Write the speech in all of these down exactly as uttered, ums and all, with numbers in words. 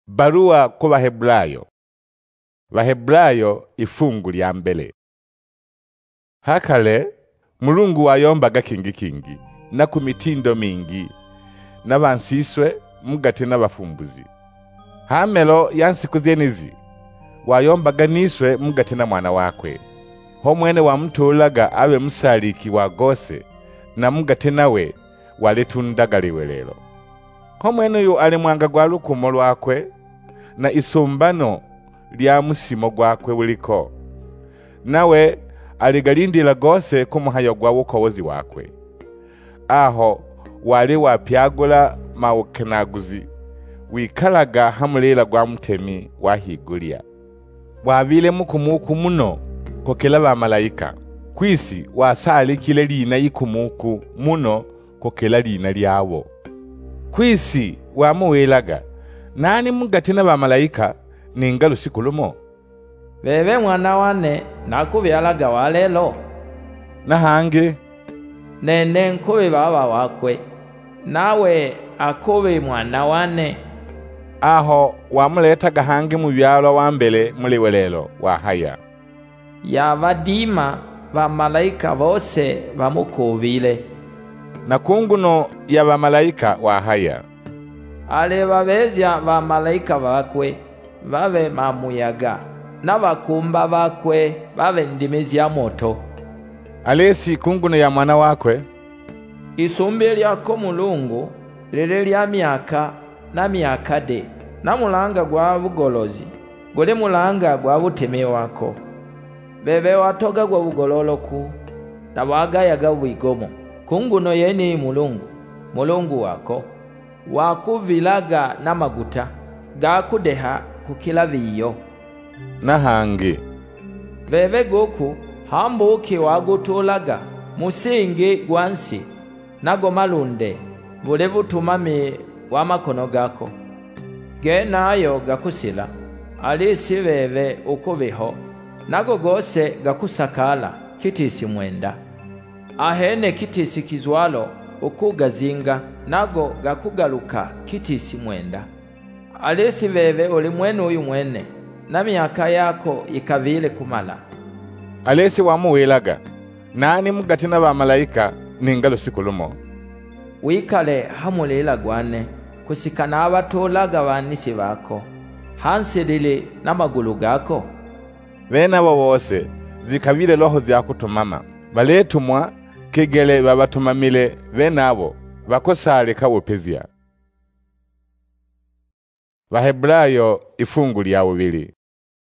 Barua ku Baheburayo. Baheburayo ifungu lya mbele. Hakale Mulungu wayombaga kingi kingi na kumitindo mingi n'abansiswe mugati n'abafumbuzi. Hamelo yansiku zenezi wayombaga niswe mugati na mwana wakwe. Ho mwene wamutulaga abe musaliki wa gose na mugati nawe walitundagaliwe lelo. Ho mwene yu ali mwanga gwa lukumo lwakwe na isumbano lya musimo gwakwe buliko. Nawe aligalindila gose kumuhayo gwa wukowozi wakwe. Aho wali wapyagula mawukenaguzi wikalaga hamulila gwa mutemi wahigulia. Wabile mukumuku muno kokela ba malaika. Kwisi wasalikile lina yikumuku muno kokela lina lyawo. Kwisi wamuwelaga nani mugati na ba malaika ningalu sikulumo. Bebe mwana wane nakubyalaga walelo. Nahange nene nkube baba wakwe nawe akube mwana wane. Aho wamuletaga hange mu byalo wa mbele muliwelelo wa haya. Yabadima ba malaika bose bamukubile. Na kunguno ya ba malaika wa haya. Ale babezya ba malaika bakwe babe mamuyaga n'abakumba bakwe babe ndimi zya moto. Alesi kunguno ya mwana wakwe isumbi lyako Mulungu lile lya myaka na myaka de na mulanga gwa bugolozi gole mulanga gwa buteme wako. Bebe watoga gwa bugololoku na wagayaga bwigomo. Kunguno yeni Mulungu Mulungu wako wakuvilaga na maguta gakudeha kukila viyo. Nahange Bebe goku hambuki wagutulaga musingi gwansi nago malunde vule butumami wa makono gako. Ge nayo gakusila alisi bebe ukubiho nago gose gakusakala kitisi mwenda. Ahene kitisi kizwalo ukugazinga nago gakugaluka kitisi mwenda. Alisi bebe uli mwene uyu mwene na myaka yako ikavile kumala. Alesi wamuwelaga nani mugati na ba malaika ningalu sikulumo. Wikale hamulila gwane kusikana abatolaga banisi bako hansilile n'amagulu gako. Bene abo bose zikabile roho zyakutumama baletumwa kegele babatumamile bene abo bakosaleka bupezya. Baheburayo ifungu lya bubili.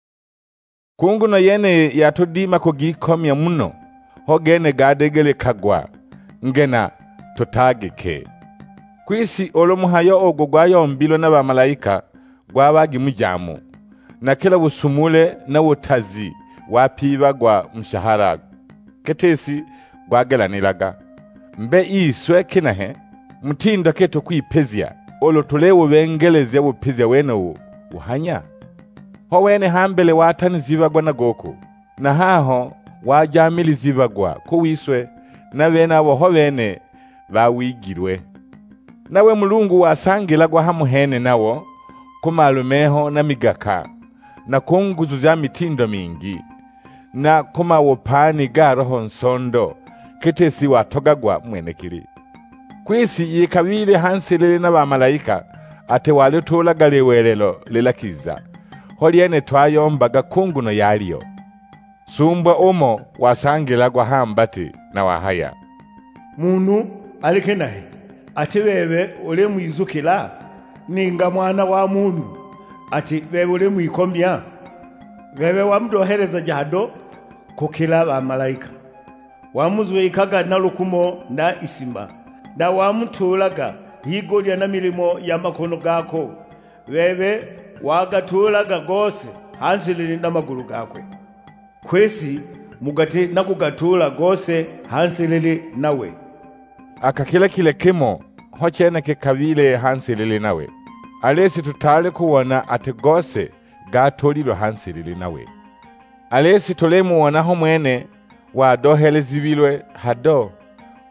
Kunguno yene yatudima kugikomya muno hogene gadegele kagwa ngena tutagike. Kwisi olomuhayo ogo gwayombilo na ba malaika gwabagi mujamu na kila busumule na wutazi wapiba gwa mshahara ketesi gwagelaniraga. Mbe iswe kinahe mutindo keto kwipezya olo tulewo bengeleze bupezya weno uhanya. Ho wene hambele watani zibagwa na goku na haho wajamili zibagwa kuwiswe na bene abo ho bene bawigirwe. Nawe Mulungu wasangila gwa hamuhene nawo kumalumeho na migaka na kunguzu za mitindo mingi na kuma wopani ga roho nsondo ketesi watogagwa mwenekili. Kwisi yikabile hansilile na ba malaika ate wale tulaga lewelelo lilakiza. Holiene twayombaga kunguno yaliyo. Sumbwa omo wasangila gwa hambati na wahaya. Munu alikenahe ati bebe ole mwizukila ninga mwana wa mundu ati bebe ole mwikomya. Bebe wamdohereza jado kukila ba malaika wamuzwe ikaga na lukumo na isimba na wamutulaga higolya na milimo ya makono gako. Bebe wagatulaga gose hansilili na magulu gakwe. Kwesi mugati nakugatula gose hansilili nawe. Akakila kile kimo hochene kekavile hansilili nawe. Alesi tutale kuwana ate gose gatolilo hansilili nawe. Alesi tolemu wanaho mwene wadohele zibilwe hado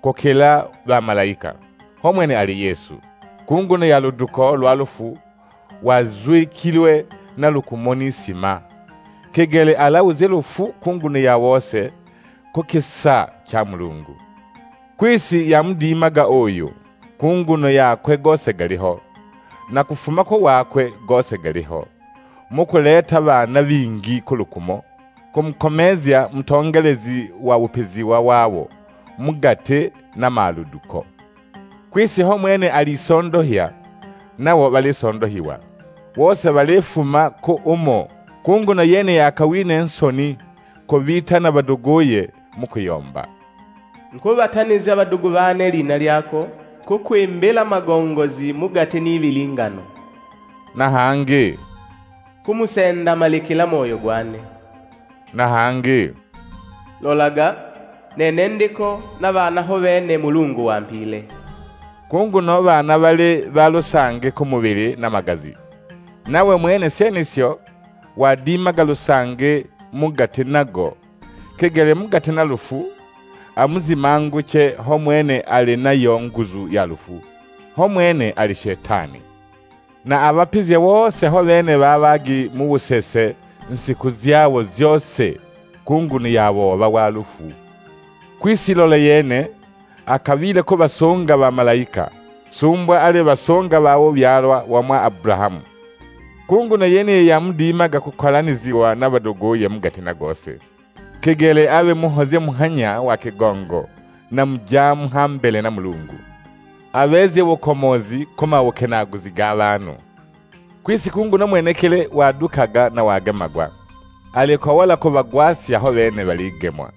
kokela ba malaika. Ho mwene ali Yesu. Kunguno ya luduko lwalufu wazwikilwe na lukumo n'isima, kegele alawuze lufu kungunu ya wose kukisa cha Mulungu. Kwisi ya mudimaga oyo kungunu yakwe gose galiho, na kufumako wakwe gose galiho, mukuleta bana bingi kulukumo, kumkomezya mtongelezi wa upeziwa wawo mugate na maluduko. Kwisi ho mwene alisondohya, nawo balisondohiwa, wose balifuma ko umo kunguna yene yakawine ensoni ko bitana badogoye mukuyomba. Nkubataniza abadugu bane lina lyako kukwembela magongozi mugate n'ibilingano, na hange kumusenda malikila moyo gwane, na hange lolaga nenendiko n'abana ho bene Mulungu wampile. Kunguno bana bale balusange ku mubiri n'amagazi, nawe mwene senisyo wadimaga lusange mugate nago, kegele mugate na lufu amuzimanguche ho mwene ali nayo nguzu ya lufu, ho mwene ali shetani. Na abapizye wose ho bene babagi mu busese nsiku zyawo zyose kungunu yabo bawa lufu. Kwisilole yene akabile ko basonga ba malaika, sumbwa ale basonga bawo byalwa wa mwa Abrahamu. Kungunu yene ya mudimaga kukolaniziwa n'abadogoye mugate na gose, kegele abe muhoze muhanya wa kigongo na mjamu hambele na Mulungu, abeze bukomozi koma wokenaguzi g'abantu. Kwisi kungunu mwenekele wadukaga na wagemagwa, aliko wala ko bagwasi aho bene baligemwa.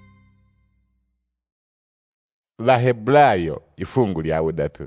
Baheburayo ifungu lya budatu.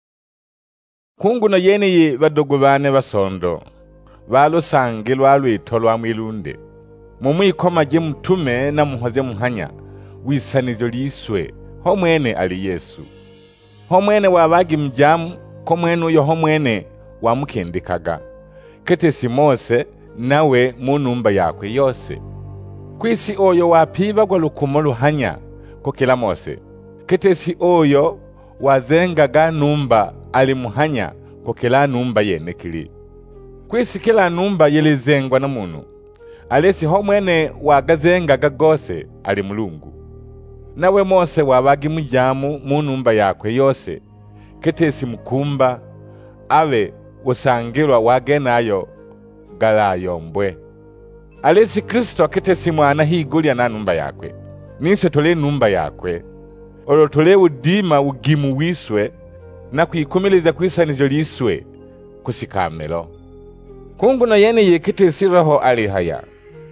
Kungunu yene ye badogo bane basondo balusange lwalwito lwa mwilunde, mumwikoma je mtume na muhoze muhanya wisanizo liswe, ho mwene ali Yesu. Ho mwene wabagi mjamu ko mwene uyo ho mwene wamukendikaga, ketesi Mose nawe mu numba yakwe yose. Kwisi oyo wapiba gwa lukumo luhanya ko kila Mose, ketesi oyo wazengaga numba ali muhanya ko kila numba yene kili. Kwisi kila numba yelizengwa na munu, alesi ho mwene wagazengaga gose ali Mulungu. Nawe Mose wabagi mujamu mu numba yakwe yose, ketesi mukumba awe usangirwa wagenayo galayombwe. Alesi Kristo ketesi mwana higulya na numba yakwe, niso tole numba yakwe, olo tole udima ugimu wiswe na kuikumiliza kwisanizo liswe kusikamelo. Kungunu yene ye ketesi roho alihaya.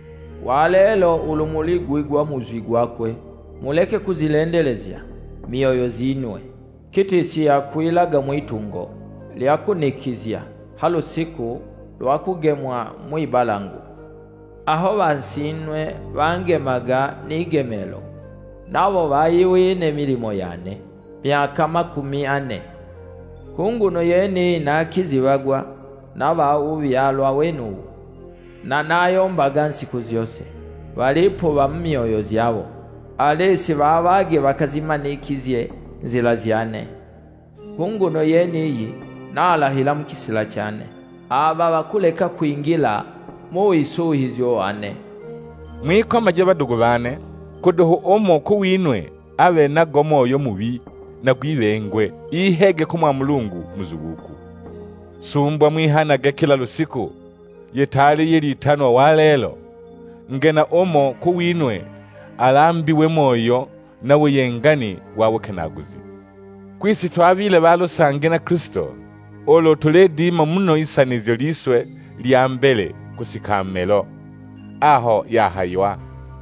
Walelo ulumuli gwigwa muzwi gwakwe, muleke kuzilendelezya mioyo zinwe, ketesi yakwilaga mwitungo lyakunikizya halo siku lwakugemwa mwibalangu, aho bansinwe bangemaga n'igemelo, nabo bayiwine milimo yane myaka makumi ane. Kungunu yene nakizibagwa n'abawubyalwa wenu, na nayo mbaga nsiku zyose balipo ba myoyo zyabo, alesi babage bakazimanikizye nzira zyane. Kungunu yene iyi nalahila mukisila cyane, aba bakuleka kwingila mu isuhizyo wane. Mwikoma je badugu bane kuduhu omo kuwinwe abe nagomo yo mubi na gwibengwe ihege kumwa Mulungu muzuguku. Sumbwa mwihanage kila lusiku yetali yeli tano walelo, ngena omo kuwinwe alambiwe moyo na weyengani wawe kenaguzi. Kwisi twabile balusange na Kristo, olo tuledima muno isanizyo liswe lyambele kusikamelo, aho yahaywa.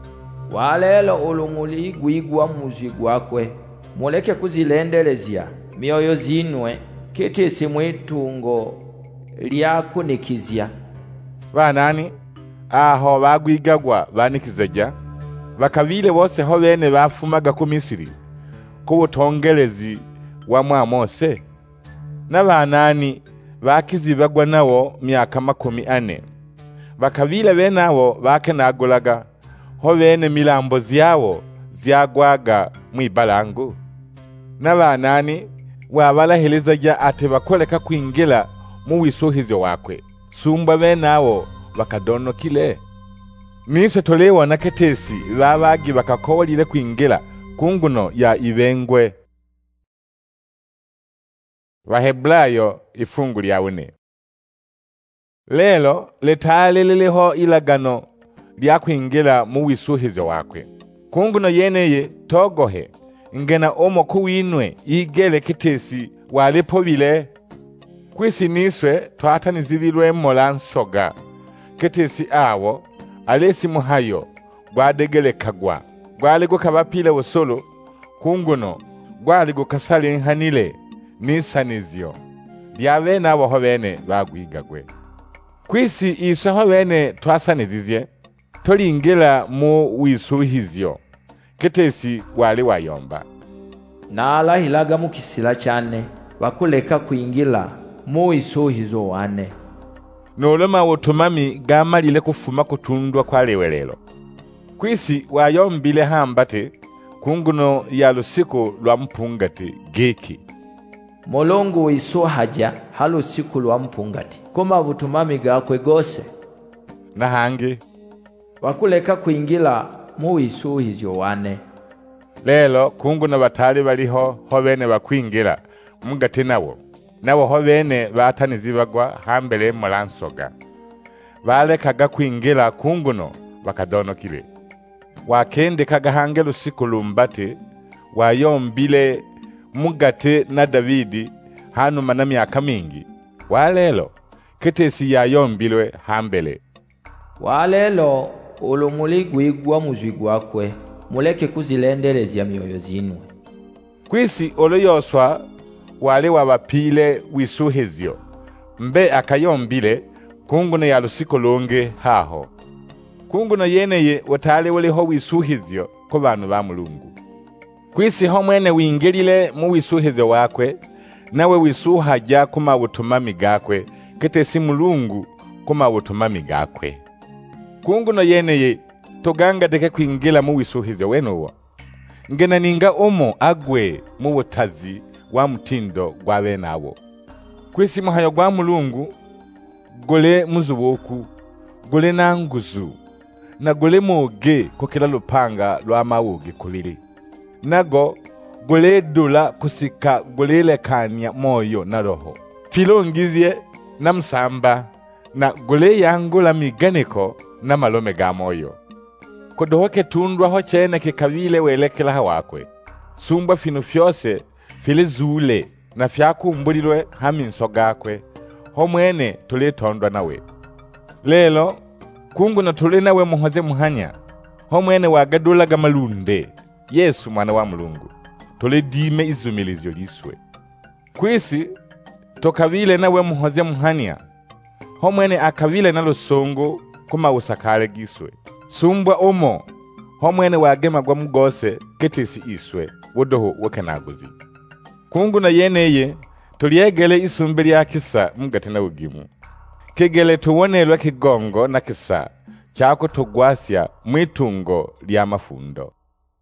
Walelo ulumuli gwigwa muzwi gwakwe, muleke kuzilendelezya mioyo zinwe, ketesi mwitungo lyakunikizya. Banani aho bagwigagwa banikizaja, bakabile bose ho bene bafumaga ku Misiri ku butongelezi wa mwa Mose, n'abanani bakizibagwa nawo myaka makumi ane. Bakabile bene abo bakenagulaga ho bene milambo zyawo zyagwaga mwibalangu, n'abanani wabalahilizaja ate bakoleka kwingila mu wisuhizyo wakwe, sumbwa benawo bakadonokile. Niswe tolewona ketesi babagi bakakowalile kwingila kunguno ya ibengwe. Bahebulayo ifungu lya une. Lelo letale liliho ilagano lya kwingila mu wisuhizo wakwe. Kunguno yeneye togohe ngena omo kuwinwe igele ketesi walipo bile. Kwisi niswe twatanizibilwe mola nsoga ketesi awo alesi muhayo gwadegele kagwa gwali gukabapile wosolo kunguno gwali gukasale nhanile nisanizyo lyabe nabo hobene bagwigagwe. Kwisi iswe hobene twasanizizye tolingila mu wisuhizyo ketesi wali wayomba. Nalahilaga mu kisila cyane bakuleka kwingila mu wisuhizo wane. Noloma wotumami gamalile kufuma kutundwa kwa lewelelo. Kwisi wayombile hambate kunguno ya lusiko lwa mpungati geki. Molongo wiso haja halusiku lwa mpungati koma butumami gakwe gose. Na hangi bakuleka kwingila mu wisuhizo wane. Lelo kunguno batali baliho hobene bakwingila mugati nawo. Nawo hobene batanizibagwa hambele molansoga. Balekaga kwingila kunguno bakadonokile. Wakende kagahange lusiku lumbate wayombile mugate na Davidi hanuma na myaka mingi. Walelo ketesi yayombilwe hambele. Walelo ulumuli gwigwa muzwi gwakwe muleke kuzilendelezya myoyo zinwe. Kwisi oloyoswa wale wabapile wisuhizyo mbe akayombile kunguno ya lusiko longe haho. Kunguno yeneye watale waliho wisuhizyo ko bantu ba Mulungu. Kwisi ho mwene wingelile mu wisuhizyo wakwe nawe wisuhaja kuma butumami gakwe ketesi Mulungu kuma butumami gakwe. Kunguno yeneye toganga deke kwingila mu wisuhizyo wenowo ngena ninga omo agwe mu butazi wa mutindo gwa benawo. Kwisi muhayo gwa Mulungu gole muzuboku gole nanguzu na gole moge kokela lupanga lwa mawugi kulili. Nago gole dula kusika gole lekanya moyo na roho. Filongizye na msamba na gole yangu la miganiko na malome ga moyo. Kodohoke tundwa ho chene kikabile welekela hawakwe. Sumba finu fyose fili zule na fyakumbulilwe haminso gakwe ho mwene tulitondwa nawe. Lelo kunguno tuli nawe muhoze muhanya ho mwene wagadulaga malunde Yesu mwana wa Mulungu tulidime izumilizyo liswe. Kwisi tokabile nawe muhoze muhanya ho mwene akabile na lusongo kuma usakale giswe. Sumbwa omo ho mwene wagema gwa mugose ketesi iswe wodoho wakanaguzi. Kunguno yeneye tuliegele isumbi lya kisa mugati na ugimu. Kegele tuwonelwa kigongo na kisa chako tugwasya mwitungo lya mafundo.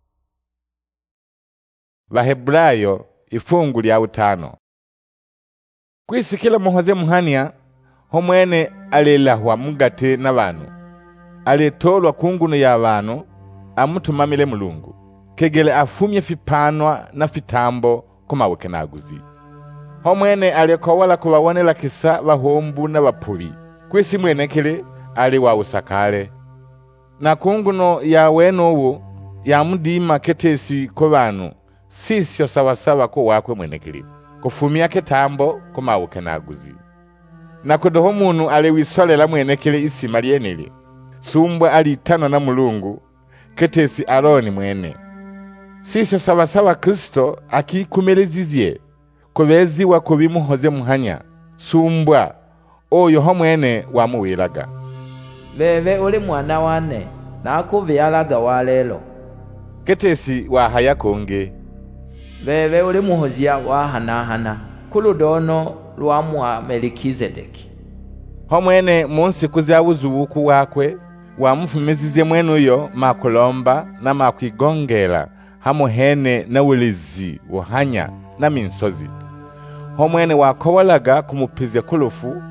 Bahebulayo ifungu lya utano. Kwisi kila muhoze muhania ho mwene alelahwa mugati na bantu. Aletolwa kunguno ya bantu amutumamile Mulungu. Kegele afumye fipanwa na fitambo kuma wekenaguzi. Ho mwene alekowala kubawonela kisa bahombu na bapubi. Kwisi mwene kile ali wa usakale. Na kunguno ya wenowo ya mudima ketesi ko bantu sisyo sawasawa ko wakwe mwene kile. Kufumya ketambo kuma wekenaguzi. Na kudoho munu ali wisolela mwene kile isima lyenele. Sumbwa alitano na Mulungu ketesi Aroni mwene. Sisyo sawasawa Kristo akikumelezizie kubezi wa kubimuhoze muhanya sumbwa oyo ho mwene wamuwilaga. Bebe uli mwana wane nakuvyalaga walelo ketesi wa haya konge. Bebe uli muhozia wa hanahana kuludono lwa mwa Melikizedeki. Ho mwene munsi kuzabuzubuku wakwe wamufumizizie mwene uyo makulomba na makwigongela hamuhene na ulizi wuhanya na minsozi. Ho mwene wakowalaga kumupizya kulufu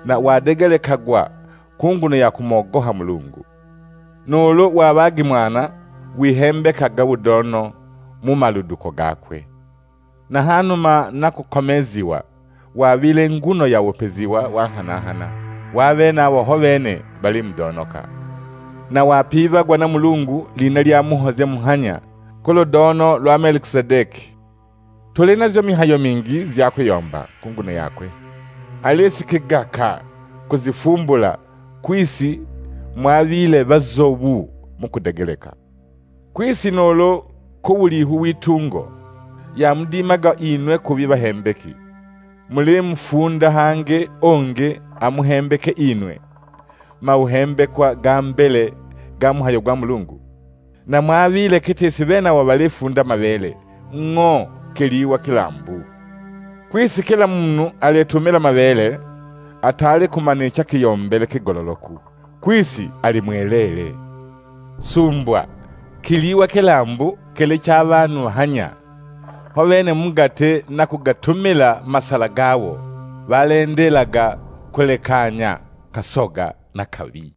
na wadegelekagwa kunguno ya kumogoha Mulungu. Nulo wabagi mwana wihembekaga budono mu maluduko gakwe. Na hanuma nakukomeziwa wabile nguno ya wopeziwa wanhanahana wabena wahovene bali mdonoka. Na wapibagwa na Mulungu lina lya muhoze muhanya kulo dono lwa Melkisedeki. Tulina zyo mihayo mingi zyakuyomba kunguno yakwe. Alisikigaka kuzifumbula kwisi mwabile bazobu mukudegeleka. Kwisi nolo kubulihu witungo ya mdimaga inwe kubiba hembeki. Muli mfunda hange onge amuhembeke inwe. Mauhembekwa gambele gamuhayo gwa Mulungu. Na mwabile kitesi bena wabalifunda mabele ngo kiliwa kilambu. Kwisi kila munu aliyetumila mabele atali kumanisha kiyombele kigololoku. Kwisi alimwelele. Sumbwa kiliwa kilambu kili chabanu hanya. Hovene mungate na kugatumila masala gawo balendelaga kulekanya kasoga na kawi.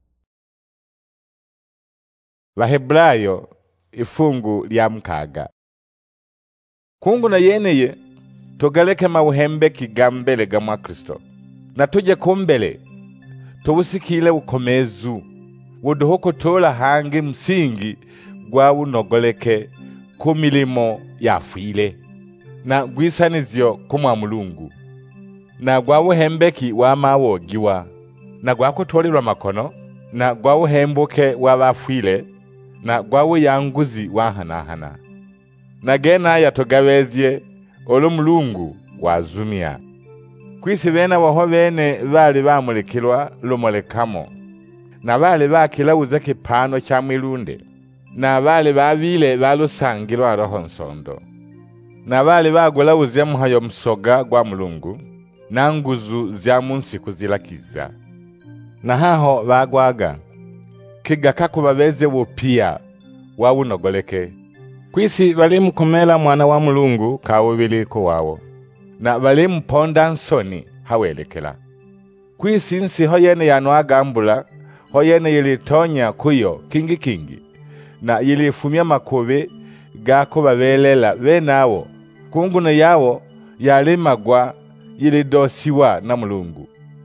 Wahebrayo ifungu lya mkaga. Kungu na yeneye tugaleke mauhembeki gambele gamwa Kristo. Na tuje kumbele tubusikile ukomezu wuduhuko tola hangi msingi gwa unogoleke kumilimo yafuile na gwisanizyo kumwa Mulungu na gwa uhembeki wa mawogiwa na gwa kutolirwa makono na gwa uhembuke wa bafuile na gwa uyanguzi wa hanahana na gena yatogawezye olu Mulungu wazumia. Kwisi bena waho bene bali bamulikilwa lumolekamo na bali bakilawuza kipano cha mwilunde na bali babile balusangilwa roho nsondo na bali bagulawuza muhayo msoga gwa Mulungu na nguzu zya munsi kuzilakiza na haho bagwaga kigaka kubabeze wopia wa unogoleke. Kwisi bali mkumela mwana wa Mulungu kawubiliko wawo na bali mponda nsoni hawelekela. Kwisi nsi hoyene yanwagambula hoyene yilitonya kuyo kingi kingi na yilifumia makobe gako babelela benawo kunguno yawo yalimagwa yilidosiwa na Mulungu.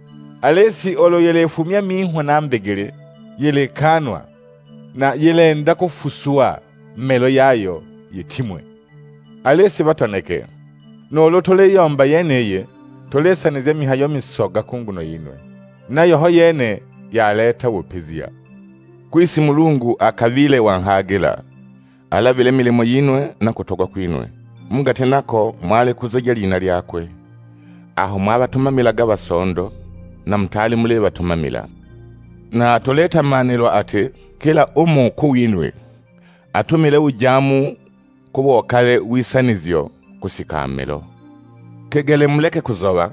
Alesi olo yilifumia minhwa na mbegele yilikanwa na yilenda kufusua melo yayo yitimwe. Alesi batoneke nolo tole yomba yeneye tolesanize mihayo misoga kunguno yinwe nayo hoyene yaleta wopezia. Kwisi Mulungu akavile wanhagila alabile milimo yinwe na kutoka kwinwe mungate nako mwale kuzaja lina lyakwe aho mwabatumamilaga basondo na mtali mule batumamila na toleta manilo ate kila umu kuwinwe atumile ujamu kubokale wisanizyo kusikamelo. Kegele muleke kuzoba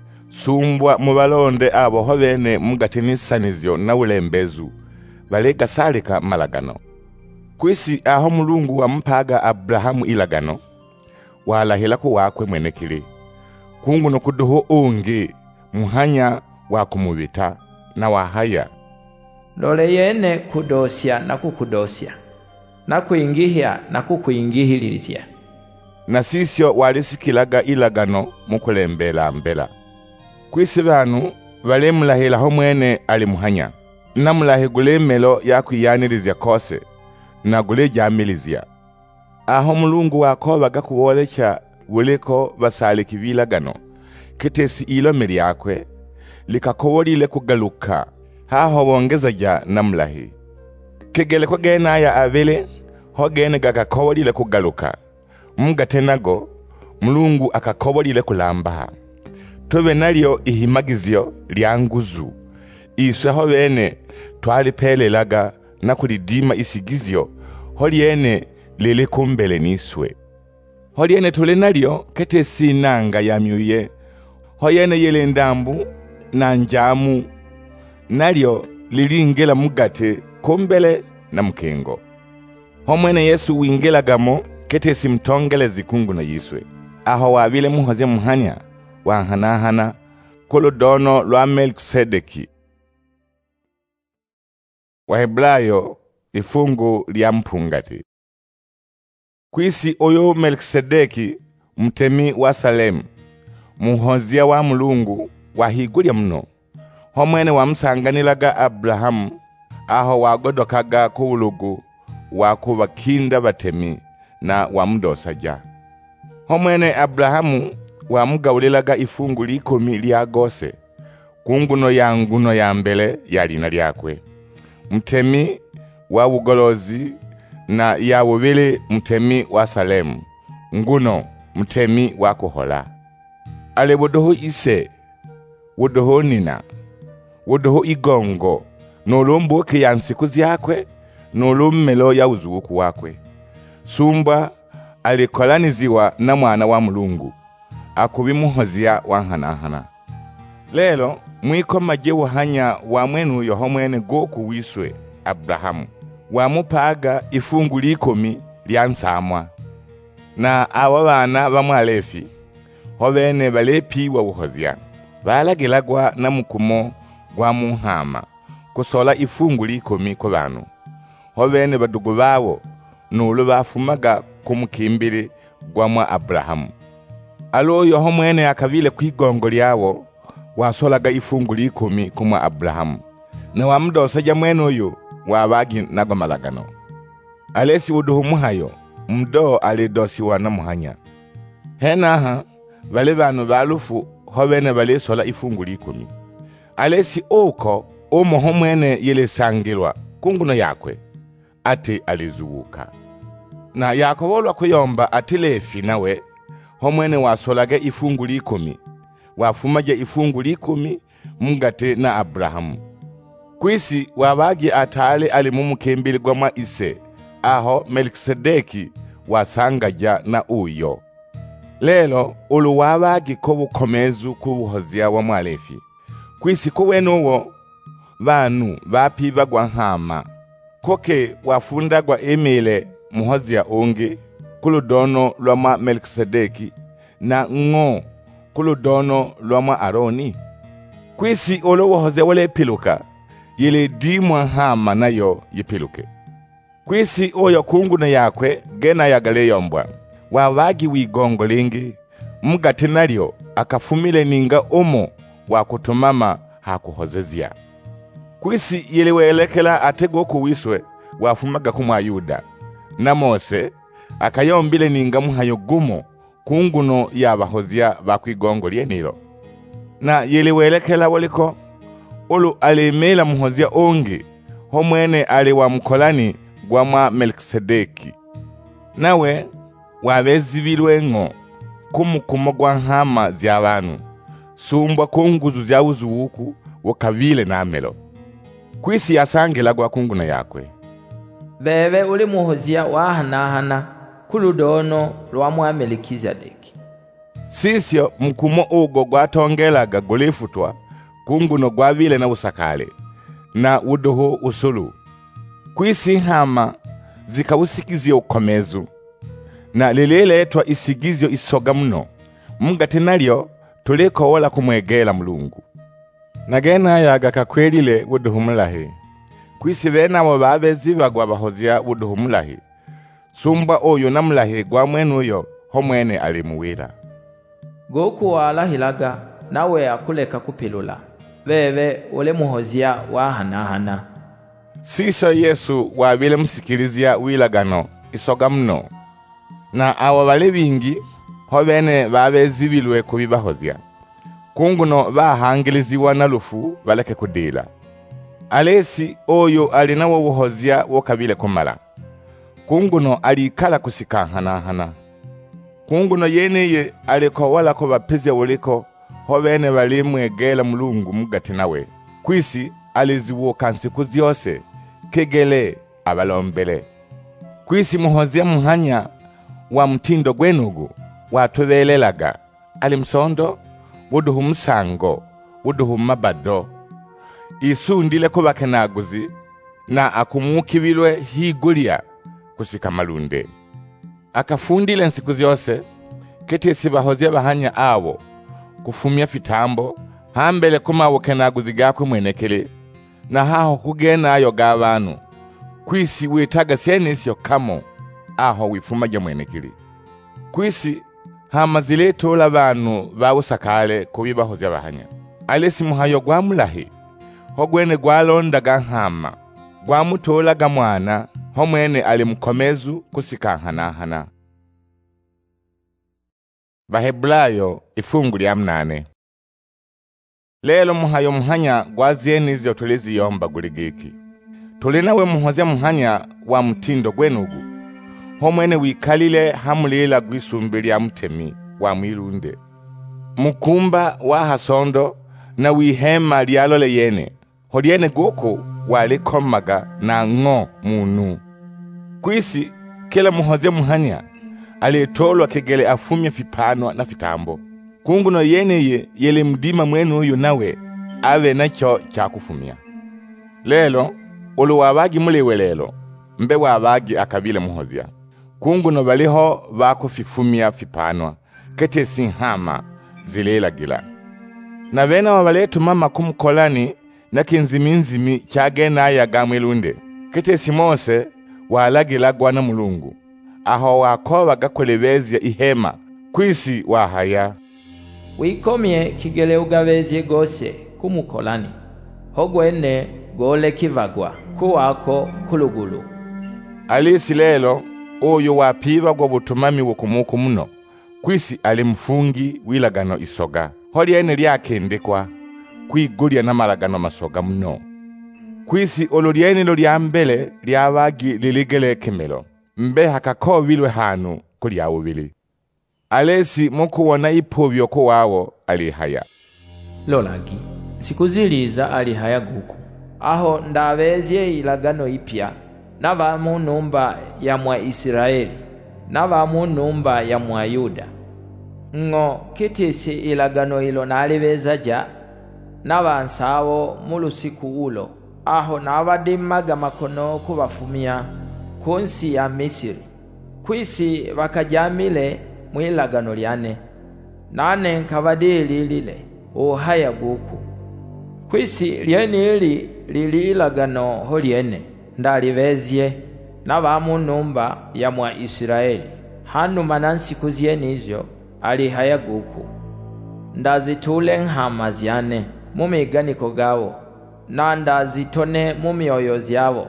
sumbwa mubalonde abo hobene mungate nisanizyo na ulembezu balega salika malagano. Kwisi aho Mulungu wampaga Abrahamu ilagano walahila kuwakwe mwenekili kungu no kuduho ungi muhanya wa kumubita na wahaya. Lole yene kudosya na kukudosya na kuingihya na kukuingihililisya na sisyo walisikilaga ilagano mukulembela mbela. Kwisi banu bale mulahila ho mwene ali muhanya na mulahi gulemelo yakuyanilizya kose na gule jamilizya. Aho Mulungu wakobaga kuwolecha wuliko basaliki bilagano kitesi ilo mili yakwe likakowolile kugaluka haho bongeza ja na mulahi. Kegele kwa gena ya avile ho gene gakakowolile kugaluka mungate nago Mulungu akakowolile kulambaha. Tobe nalyo ihimagizyo lyanguzu iswe ho bene twalipelelaga na kulidima isigizyo holyene lili kumbele niswe. Holyene tule nalyo kete sinanga ya myuye hoyene yele ndambu na njamu nalyo lilingela mugate kumbele na mkengo. Homwene Yesu wingelagamo kete simtongele zikungu na yiswe aho wabile muhoze muhanya wanhanahana kuludono lwa Melkisedeki. Wahebrayo ifungu lya mpungati. Kwisi oyo Melkisedeki mtemi wa Salemu, muhozia wa Mulungu wahigulya muno, homwene wamusanganilaga Abrahamu aho wagodokaga ku ulugu wa kubakinda batemi na wamudosaja. Homwene Abrahamu wamugawulilaga ifungu likumi lya gose kunguno ya nguno ya mbele ya lina lyakwe, mtemi wa bugolozi na ya wubili mtemi wa Salemu, nguno mtemi wa kuhola. Ale wodoho ise, wodoho nina, wodoho igongo, nolumbuke ya nsiku zyakwe, nolummelo ya uzuku wakwe. Sumba alikolaniziwa na mwana wa Mulungu, akubimuhozia wanhanahana. Lelo mwiko maje wahanya wa mwenu yoho mwene goku wiswe Abrahamu, wamupaga ifungu likumi lya nsamwa. Na awa bana bamwalefi, hobene balepiwa buhozia, balagilagwa na mukumo gwa muhama, kusola ifungu likumi ku bantu. Hobene badugu bawo nulu bafumaga kumukimbiri gwa mwa Abrahamu. Alo yoho mwene akabile kwigongo lyawo, wasolaga ifungu likumi kumwa Abrahamu, na wamudosaja mwene uyu wabagi nagwa malagano. Alesi uduhu muhayo, mdo alidosiwa na muhanya. Henaha, bale banu balufu hobene bale sola ifungu likumi. Alesi uko, umo homwene yele sangilwa, kunguno yakwe, ati alizuuka. Na yakowolwa kuyomba ati lefi nawe, homwene wasolaga ifungu likumi, wafumaja ifungu likumi mungate na Abrahamu. Kwisi wabagi atale alimumukimbili gwa mwa ise, aho Melkisedeki wasangaja na uyo. Lelo ulu wabagi ko bukomezu kubuhozia wa mwalefi. Kwisi kuwenu uwo, vanu vapiva gwa hama, koke wafunda gwa emile muhozia ungi, kuludono lwa mwa Melkisedeki, na ngo kuludono lwa mwa Aroni. Kwisi ulu wuhozia wale piluka, yile dimwa hama nayo yipiluke. Kwisi oyo kungu na yakwe gena yagale yombwa, wawagi wigongo lingi, mugati nalyo akafumile ninga umo wakutumama hakuhozezia. Kwisi yile welekela atego kuwiswe wafumaga kumwa Yuda, na Mose akayombile ninga muhayo gumo kunguno yabahozia bakwigongo lyenilo. Na yile welekela waliko, ulu alimela muhozia ongi, homwene ali wa mkolani gwa mwa Melkisedeki. Nawe wabezibilwe ngo kumukumo gwa hama zya bantu, sumbwa kunguzu zya uzuuku wakavile na amelo. Kwisi yasangila gwa kunguna yakwe. Bebe uli muhozia wahanahana kuludono lwa mwa Melkisedeki. Sisyo mkumo ugo gwatongelaga gulifutwa kunguno gwavile na usakale, na uduhu usulu. Kwisi hama zikawusikizia ukomezu, na lililetwa isigizyo isoga muno, mungati nalyo tuliko wala kumwegela Mulungu. Nagena yaga kakwelile uduhu mulahi. Kwisi bena wa babezi bagwa bahozia uduhu mulahi, sumba oyo na mulahi gwa mwenu uyo homwene alimuwira. Goku walahilaga nawe akuleka kupilula, bebe ule muhozia wahanahana. Siso Yesu wabile musikilizia wilagano isoga muno, na awa bale bingi hobene babezibilwe kubibahozia, kunguno bahangiliziwa na lufu baleke kudila. Alesi oyo alinawo buhozia wokabile kumala, kunguno alikala kusikanhanahana. Kunguno yeneye aliko wala ko bapizya uliko hobene balimwegela Mulungu mugati nawe. Kwisi aliziwoka nsiku zyose kegele abalombele. Kwisi muhozia muhanya wa mtindo gwenugu watubelelaga, alimsondo wuduhu musango wuduhu mabado. Isundile ko bakenaguzi na akumukibilwe higulia kusika malunde. Akafundile nsiku zyose kete sibahozia bahanya awo kufumia fitambo hambele kumabukenaguzi gakwe mwenekele, na haho kugenayo g'abantu, kwisi witaga senisyo kamo aho wifumaja mwenekele. Kwisi hamazile tola abantu bawusakale kubibahoza bahanya. Alesi muhayo gwamulahi, hogwene gwalondaga hama, gwamutolaga mwana, homwene ali mkomezu kusikankhanahana. Bahebulayo ifungu lya mnane. Lelo muhayo muhanya gwazienizyo tuliziyomba guligiki. Tulinawe muhoze muhanya wa mtindo gwenugu, homwene wikalile hamulila gwisumbi lya mutemi wa mwilunde. Mukumba wa hasondo na wihema lyalole yene, holyene guku walikomaga na ng'o munu. Kwisi kila muhoze muhanya alitolwa kegele afumya fipano na fitambo. Kunguno yeneye yele mdima mwenu uyu nawe ave nacho chakufumya. Lelo ulu wabagi muliwe lelo, mbe wabagi akabile muhozia. Kunguno baliho bakufifumya fipanwa kete sinhama zilela gila. Na bena wabaletu mama kumkolani na kinziminzimi chagena ya gamwilunde kete simose walagila gwana mulungu. Aho wakoba gakolebezya ihema kwisi wahaya. Wikomye kigele ugabezye gose kumukolani, hogwene gole kivagwa kuwako kulugulu. Alisi lelo uyu wapiba gwa butumami wukumuku muno, kwisi ali mfungi wilagano isoga. Holyene lyakendekwa kwigulya na malagano masoga muno. Kwisi olulyene lo lyambele lyabagi liligele kemelo, mbe hakakobilwe hanu kulyawubili. Alesi mukuwona ipovyo kuwawo alihaya. Lolagi, sikuziliza alihaya guku. Aho ndabezye ilagano ipya, nava mu numba ya mwa Israeli, nava mu numba ya mwa Yuda. Ngo kitisi ilagano ilo nalibezaja, nava nsawo mulusiku ulo. Aho nabadimaga makono kubafumia kunsi ya Misiri. Kwisi bakajamile mwilagano lyane, nane nkabadili lile uhaya guku. Kwisi lyene ili lili ilagano holyene ndalibezye navamu numba ya mwa Israeli. Hanu manansiku zyenizo alihaya guku. Ndazitule nhama zyane mumiganiko gawo, na ndazitone mumyoyo zyabo.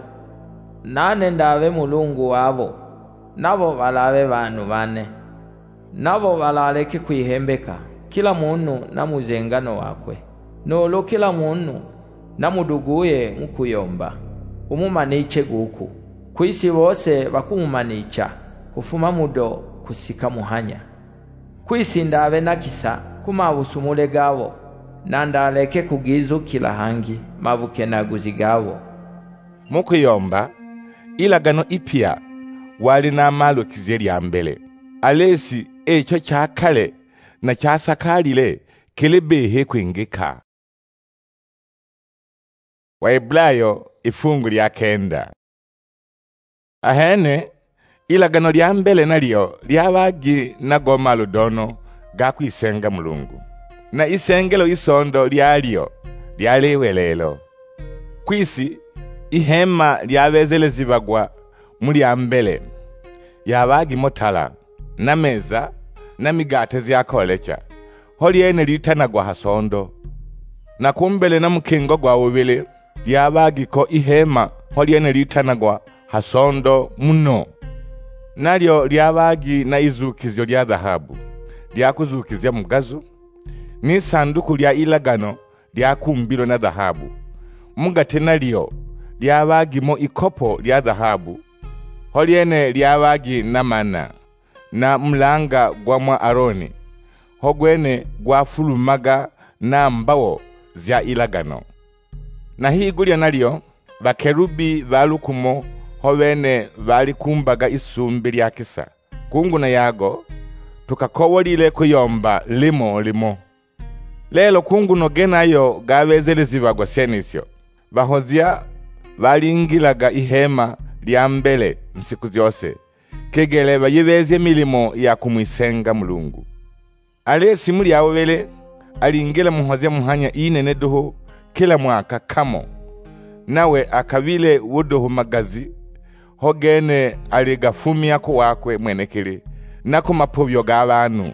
Nane ndave mulungu wabo, nabo balabe bantu bane. Nabo balaleke kwihembeka, kila muntu na muzengano wakwe. Nolo kila muntu na muduguye mukuyomba, umumaniche guku. Kwisi bose bakumumanicha, kufuma mudo kusika muhanya. Kwisi ndabe nakisa kumabusumule gabo, na ndaleke kugizu kila hangi mabukenaguzi gabo. Mukuyomba, ilagano ipya wali na malo kizeli ya mbele. Alesi echo chakale na chasakalile kelebehe kwengeka. Waebulayo ifungu lya kenda. Ahene ilagano lya mbele nalyo lyabagi na goma ludono gakwisenga mulungu. Na isengelo isondo lyalyo lyalewelelo. Kwisi ihema lyabezelezibagwa muli ambele, yabagi motala na meza na migate zyakolecha, holyene litanagwa hasondo. Na kumbele na mukingo gwa ubili lyabagi ko ihema holyene litanagwa hasondo muno. Nalyo lyabagi na izukizyo lya dhahabu lyakuzukizya mugazu, ni sanduku lya ilagano lyakumbilo na dhahabu. Mugate nalyo lyabagimo ikopo lya dhahabu, holyene lyabagi na mana, na mlanga gwa mwa Aroni, hogwene gwafulumaga na mbawo zya ilagano. Na higulya nalyo bakerubi balukumo howene balikumbaga isumbi lya kisa. Kunguna yago tukakowolile kuyomba limo limo. Lelo kunguno genayo gabezelezibagwa senisyo, bahozia balingilaga ihema lya mbele nsiku zyose, kegele bayibezye milimo ya kumwisenga mulungu. Alesi muli awele alingela muhozia muhanya inene doho kila mwaka kamo, nawe akavile wudoho magazi hogene aligafumia kuwakwe mwenekele na kumapovyo g'abantu.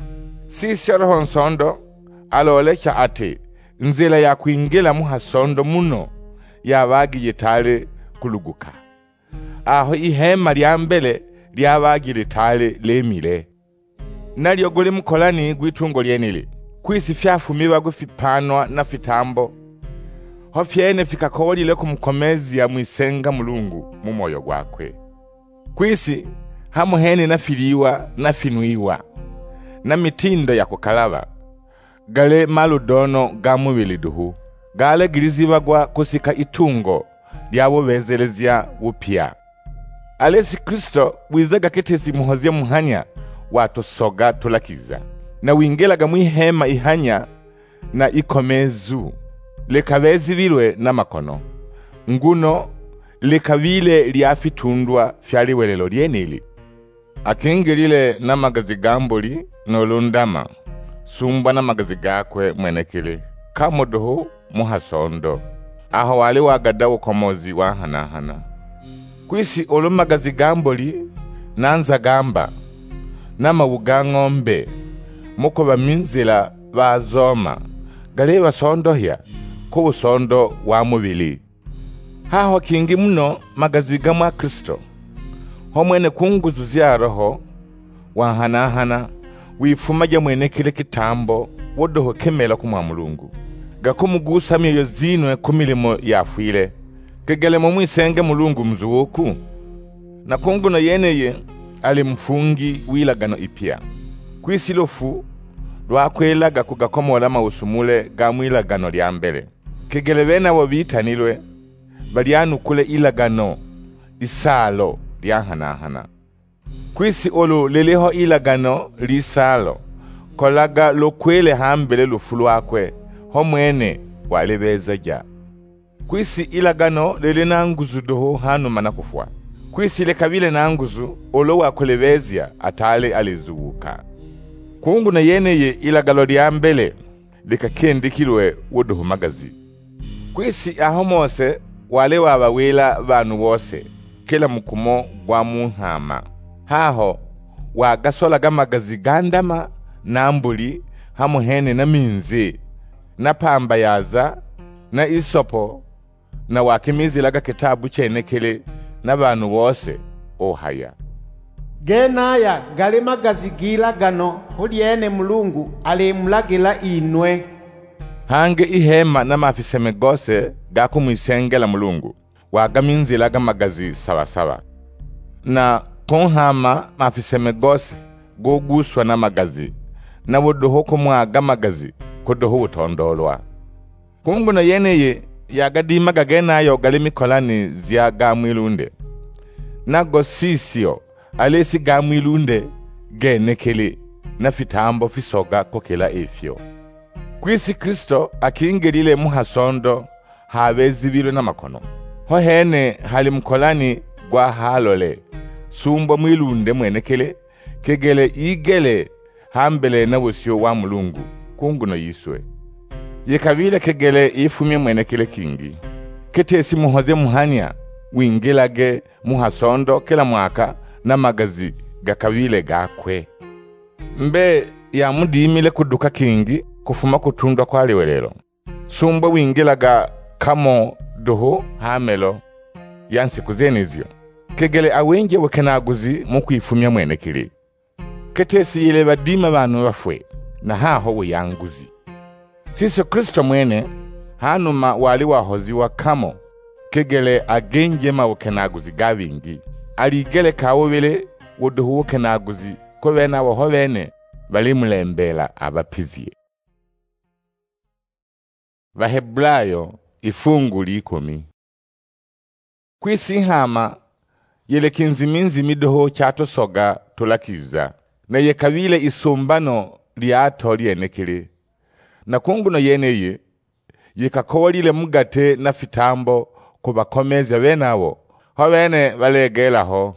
Sisi roho nsondo alolecha ati nzela ya kuingila muhasondo muno yabagiye tale kuluguka. Aho ihema lya mbele lyabagile tale lemile. Nalyo guli mukolani gwitungo lyenili. Kwisi fyafumiwa gufipanwa na fitambo. Ho fyene fikakowolile kumukomezi ya mwisenga Mulungu mu moyo gwakwe. Kwisi hamuhene na filiwa na finuiwa na mitindo ya kukalaba. Gale maludono ga mubili duhu. Gale gilizibagwa kusika itungo lyabo bezelezya upya. Alesi Kristo wizaga ketesi muhozia muhanya watosoga tulakiza. Na wingelaga mwihema ihanya na ikomezu. Lekabezi vilwe na makono. Nguno lekavile liafitundwa fyali welelo lyenili. Akingelile na magazi gamboli nolundama. Sumba na magazi gakwe mwenekele. Kamodoho muhasondo. Aho wali wagada ukomozi wa hana hana. Kwisi olu magazi gamboli nanza gamba. Nama ugangombe. Muko ba minzila ba zoma. Gale ba sondo hia. Kubu sondo wa mubili. Haho kingi muno magazi gamwa Kristo. Homwene kunguzuzia roho. Wa hana hana. Wifumaja mwene kile kitambo. Wodoho kemela kumwa Mulungu. Gakumugusa miyo zinwe kumilimo yafuile. Kegele mumwisenge Mulungu mzuoku. Na kungu na yeneye alimfungi wilagano ipya. Kwisilofu lwakwelaga kugakomola mausumule ga mwilagano lya mbele. Kegele bena wabitanilwe balyanukule ilagano isalo lya hanahana. Kwisi olu leleho ilagano lisalo kolaga lokwele hambele lufu lwakwe homwene walebeza ja. Kwisi ilagano lele na nguzu doho hanu manakufwa. Kwisi lekabile na nguzu olo wakulebezya atale alizuuka. Kungu na yeneye ilagalo lya mbele likakendikilwe wodoho magazi. Kwisi aho Mose wale wabawela banu wose kila mukumo gwa muhama. Haho wagasolaga magazi gandama na mbuli hamuhene na minzi na pamba yaza na isopo na wakimizilaga kitabu chenekele na banu wose ohaya. Genaya gali magazi gilagano huliene Mulungu alimulagila inwe. Hange ihema na mafiseme gose gaku mwisengela Mulungu wagaminzilaga magazi sawa sawa. Na konhama mafiseme gose goguswa na magazi na wodoho kumwaga magazi kudoho utondolwa. Kungu na yeneye yagadima gagenayo gali mikolani zya gamwilunde. Nago sisio alesi gamwilunde genekele na fitambo fisoga kokela efyo. Kwisi Kristo akingelile muhasondo habezibilwe na makono. Hohene hali mkolani gwa halole sumbo mwilunde mwenekele kegele igele hambele na wosio wa Mulungu kungu no yiswe. Yekabile kegele ifumye mwenekele kingi. Ketesi muhoze muhanya wingilage muhasondo kila mwaka na magazi gakabile gakwe. Mbe ya mudimile kuduka kingi kufuma kutundwa kwa liwelelo. Sumbo wingilaga kamo doho hamelo yansi kuzenizyo. Kegele awenje wekenaguzi mukuifumya mwenekele. Ketesi yile badima banu wafwe na haho weyanguzi. Siso Kristo mwene hanuma wali wahoziwa kamo kegele agenje mawokenaguzi gavingi. Aligele kawobele wodohu wokenaguzi kowena wahovene bali mulembela abapizie. Vaheblayo ifungu likumi. Kwisi hama yele kinziminzi midoho chato soga tulakiza. Na yekavile isumbano liato lienekele. Na kungu no yeneye yekakowalile mugate na fitambo kubakomeza benawo. Hovene valegela ho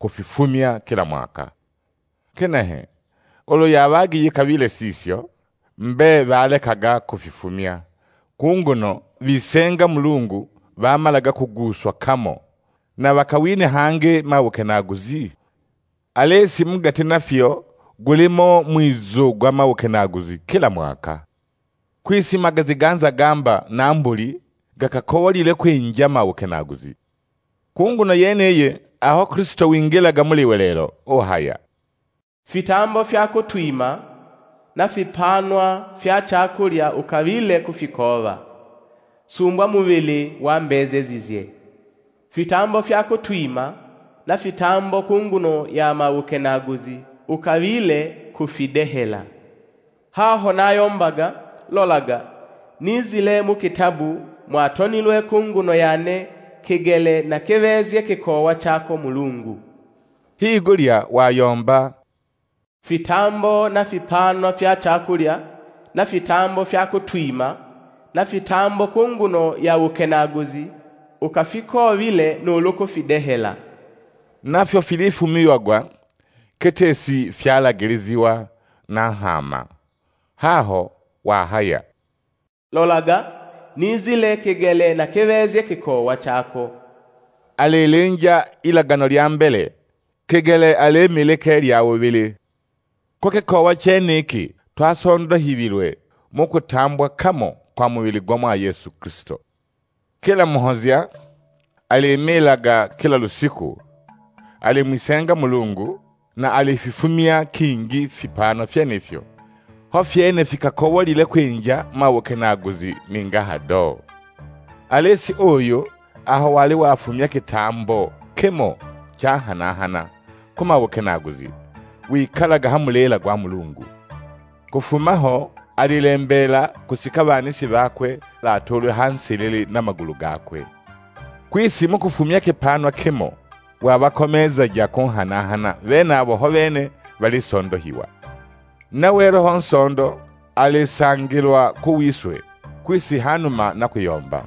kufifumia kila mwaka. Kenehe, olo yabagi yekavile sisyo, mbe balekaga kufifumya. Kunguno visenga Mulungu bamalaga kuguswa kamo na bakawine hange mawukenaguzi. Alesi mugati nafyo gulimo mwizo gwa mawukenaguzi kila mwaka. Kwisi magazi ganza gamba na mbuli gakakowalile kwinja mawukenaguzi. Kunguno yeneye aho Kristo wingilaga muliwe lelo ohaya. Fitambo fyako twima na fipanwa fya chakulya ukavile kufikova. Sumbwa muvili wa mbeze zizye. Fitambo fyako twima na fitambo kunguno ya mawukenaguzi ukavile kufidehela. Haho nayombaga lolaga nizile mu kitabu mwatonilwe kunguno yane kigele na kivezye kikowa chako Mulungu. Hii gulia wayomba fitambo na fipanwa fya chakulya na fitambo fya kutwima na fitambo kunguno ya ukenaguzi ukafiko vile nuluko fidehela. Nafyo filifumiwagwa ketesi fyalagiliziwa na hama. Haho wahaya. Lolaga nizile kigele na kivezye kikowa chako. Alilenja ilagano lya mbele kigele alemileke lya wubili. Kwa kikowa cheniki twasondohibilwe mukutambwa kamo kwa mubili gwa Yesu Kristo. Kila muhozia alimilaga kila lusiku, alimwisenga Mulungu na alififumia kingi fipano fyenefyo. Ho fyene fikakowalile kwinja mawukenaguzi ningahado. Alesi oyo aho wali wafumya kitambo kemo chahanahana kumawukenaguzi wikalaga hamulela gwa Mulungu. Kufumaho alilembela kusika banisi bakwe latolwe hansilili na magulu gakwe. Kwisi mukufumya kipanwa kemo wabakomeza ja kunhanahana bena abo ho bene balisondohiwa. Nawe roho nsondo alisangilwa kuwiswe kwisi hanuma na kuyomba.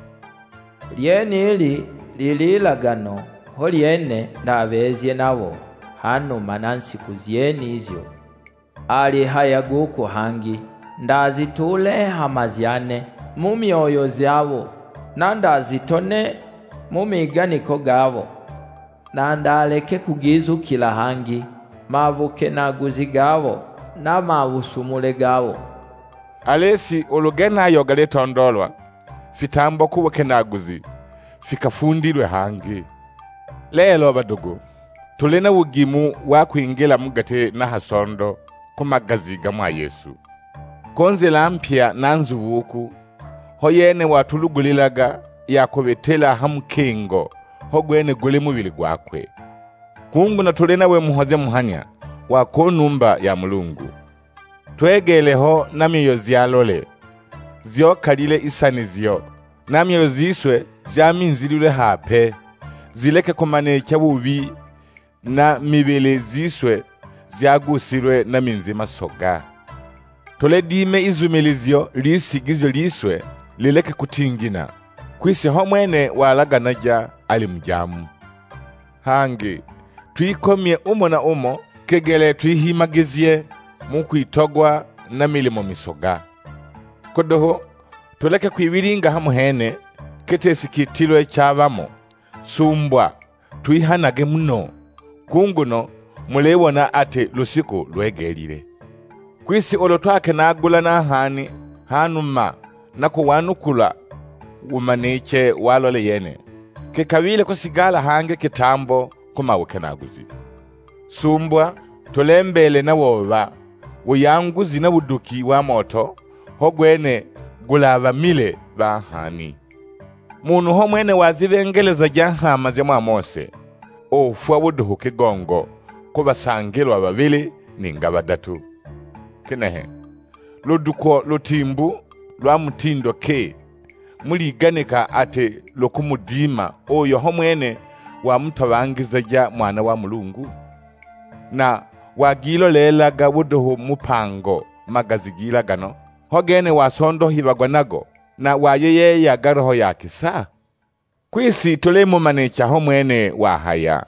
Lyenili lililagano ho lyene ndabezye nabo hanuma na nsiku zyeni izyo. Ali hayaguko hangi ndazitule hamazyane mu myoyo zyabo na ndazitone mu miganiko gabo na ndaleke kugizukila hangi mavukenaguzi gabo na mawusumule gabo. Alesi olugena yogale tondolwa fitambo kubukenaguzi fikafundilwe hangi. Lelo badugu tulina wugimu wa kuingila mugate na hasondo kumagazi gamwa Yesu. Konzela mpya na nzubuku hoyene watulugulilaga yakobetela hamukengo hogwene gule mubili gwakwe. Kungu na tulina we muhoze muhanya wakonumba ya Mulungu. Twegeleho na myoyo zyalole zyokalile isanizyo na myoyo ziswe jaminzilile hape zileke kumanecha bubi na mibili ziswe zyagusilwe na minzima soga. Tole dime izumilizyo lisigizyo liswe lileke kutingina kwisi homwene walaganaja ali mjamu. Hangi tuikomye umo na umo kegele tuihimagizye mukwitogwa na milimo misoga. Kodoho tuleke kwibiringa hamuhene ketesi kitilwe chabamo sumbwa tuihanage muno. Kunguno mulewona ate lusiku lwegelile. Kwisi olo twake nagula na hani hanuma na kuwanukula umaneche walole yene kekawile kusigala hange kitambo kumawukenaguzi. Sumbwa tulembele na woba wuyanguzi na wuduki wa moto hogwene gulava mile ba hani. Munu ho mwene wazibengeleza jahama zya mwa Mose ofwa wuduhu kigongo kubasangilwa babili ninga badatu. Kenehe luduko lutimbu lwa mutindo ke muliganika ate lokumudima oyo homwene wa mutabangiza ja mwana wa Mulungu na wagilo lelaga wuduhu mupango magazigila gano hogene wasondo hibagwa nago na wayeye ya garoho ya kisa. Kwisi tulemu manecha homwene wa haya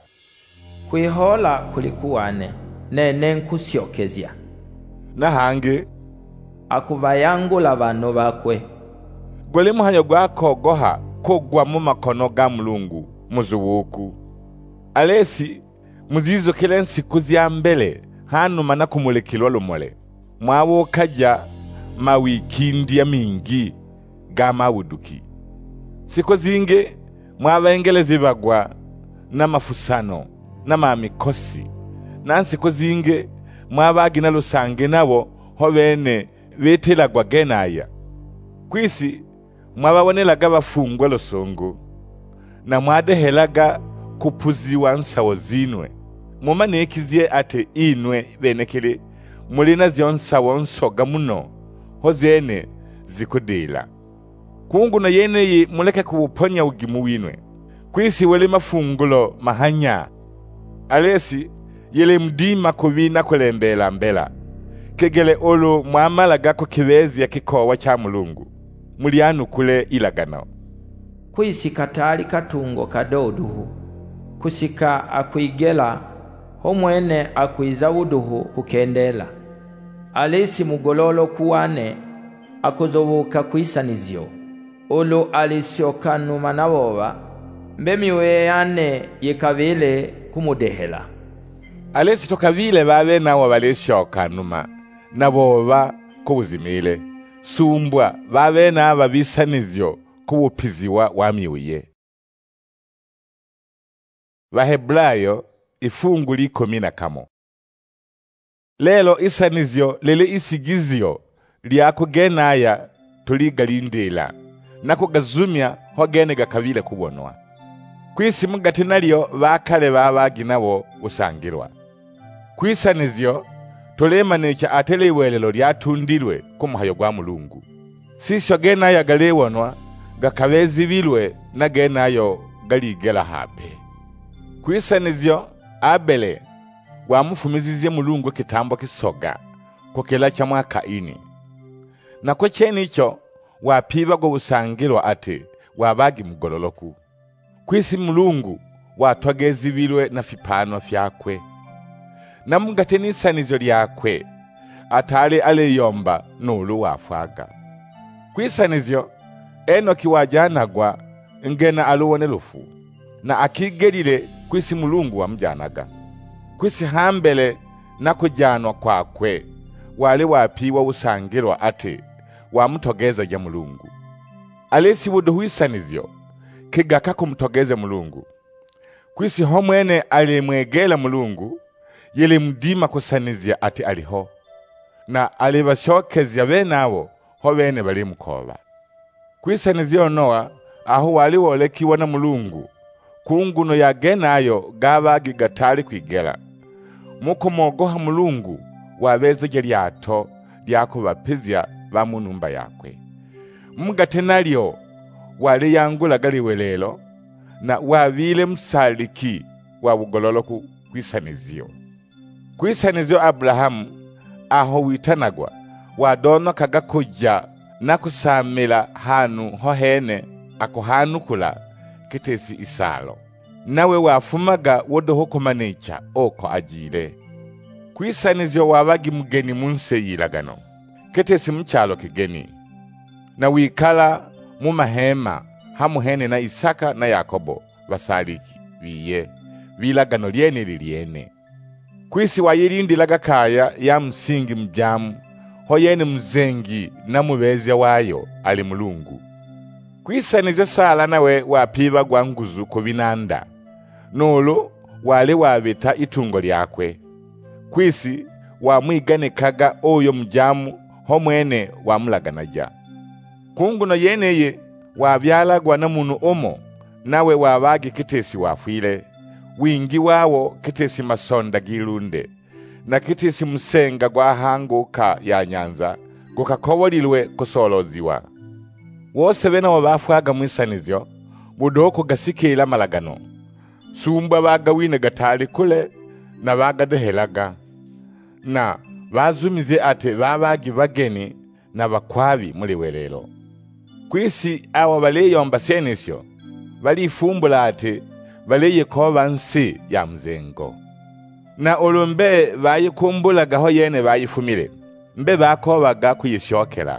kwihola kulikuwane nene nkusyokezya. Na hangi akuvayangula bano bakwe. Gwali muhayo gwako goha kugwa mu makono ga Mulungu muzuwuku. Alesi muzizo kile nsiku zya mbele hanuma na kumulikilwa lumole. Mwawo kaja mawikindi ya mingi ga mawuduki. Siku zinge mwabengelezi bagwa na mafusano na mamikosi. Na nsiku zinge mwabagina lusange nabo ho bene betelagwa genaya. Kwisi mwababonelaga bafungwa losongo na mwadehelaga kupuziwa nsawo zinwe. Mumanekizie ate inwe benekele mulina zionsawo nsoga muno ho zene zikudila. Kunguno yeneye muleke kubuponya ugimu winwe. Kwisi wele mafungulo mahanya. Alesi yele mdima kuvina kulembela mbela. Kegele olu mwamala gako kibezi ya kikowa cha Mulungu. Mulianu kule ilagano. Kwisi katali katungo kadoduhu. Kusika akuigela homwene akuiza wuduhu kukendela. Alesi mugololo kuwane akuzobuka kwisanizyo. Olu alisyoka numa naboba mbemiwe yane yekavile kumudehela. Alesi tokavile babe nawo balesyoka numa naboba kubuzimile. Sumbwa babe na babisanizyo kubupiziwa wamiuye. Baheblayo ifungu likumi na kamo. Lelo isanizyo lele isigizyo lyako genaya tuligalindela nako gazumya hogene gakabile kubonwa. Kwisi mugati nalyo bakale babaginabo usangirwa. Kwisanizyo tulemanecha atele iwelelo lyatundirwe kumuhayo gwa Mulungu. Sisyo genaya galewonwa gakabezi bilwe na genayo galigela hape. Kwisanizyo Abele wamufumizizie Mulungu kitambo kisoga kukela cha mwaka ini. Na kwa cheni icho wapiba go usangirwa ate wabagi mugololoku. Kwisi Mulungu watwagezi bilwe na fipano fyakwe. Na mugate nisanizo lyakwe atale ale yomba nulu wafaga. Kwisanizyo Enoki wajanagwa ngena aluwone lufu na akigelile kwisi Mulungu wamjanaga. Kwisi hambele na kujanwa kwakwe wale wapiwa usangirwa ate wamutogeza ja Mulungu. Alesi wuduhuisanizyo kigaka kumutogeze Mulungu. Kwisi homwene alimwegela Mulungu yele mdima kusanizya ati aliho na alibashokezya benawo ho bene bali mukoba. Kwisanizyo Noa aho wali wolekiwa na Mulungu kunguno ya genayo gabagi gatali kwigela. Muko mogoha Mulungu wabeze gelyato lyako bapizya ba munumba yakwe. Mugate nalyo wali yangula galiwelelo na wabile msaliki wa bugololoku kwisanizyo. Kwisanizyo Abrahamu aho witanagwa wadono kagakuja na kusamila hanu hohene akuhanukula kitesi isalo. Nawe wafumaga wodo hukumanecha oko ajile. Kwisanizyo wabagi mugeni munse yilagano. Kitesi mchalo kigeni. Na wikala mumahema hamuhene na Isaka na Yakobo basaliki biye bilagano lyene liliene. Kwisi wayirindi laga kaya ya msingi mjamu hoyene mzengi na mubeze wayo ali Mulungu. Kwisanizyo sala nawe wapiba gwa nguzu kubinanda nolo wale wabeta itungo lyakwe. Kwisi wamwiganikaga oyo mjamu homwene wamulaganaja. Kunguno yeneye wabyalagwa na munu omo nawe wabagi kitesi wafwile. Wingi wawo kitesi masonda gilunde na kitesi musenga gwa hanguka ya nyanza gukakowolilwe kusoloziwa. Wose bena wabafwaga mwisanizyo budoko gasikila malagano. Sumbwa bagawine gatali kule na bagadehelaga na bazumize ate babagi bageni na bakwabi muri welelo. Kwisi awo baleyomba senisyo balifumbula ate baleye koba nsi ya mzengo. Na olumbe bayikumbulaga ho yene bayifumile mbe bakobaga kuyisyokela.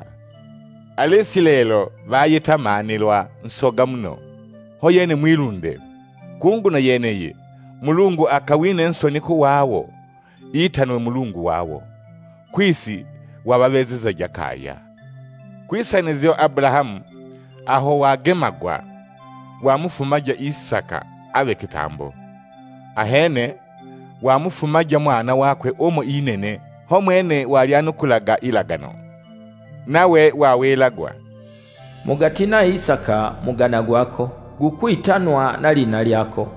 Alisi lelo bayitamanilwa nsoga muno, ho yene mwilunde. Kunguna yeneye, Mulungu akawine ensoni kuwawo, itanwe Mulungu wawo. Kwisi wababezeza jakaya. Kwisanizyo Abrahamu, aho wagemagwa, wamufumaja Isaka abe kitambo. Ahene, wamufumaja mwana wakwe omo inene, ho mwene walyanukulaga ilagano. Nawe wawelagwa. Mugatina Isaka mugana gwako, gukwitanwa na lina lyako.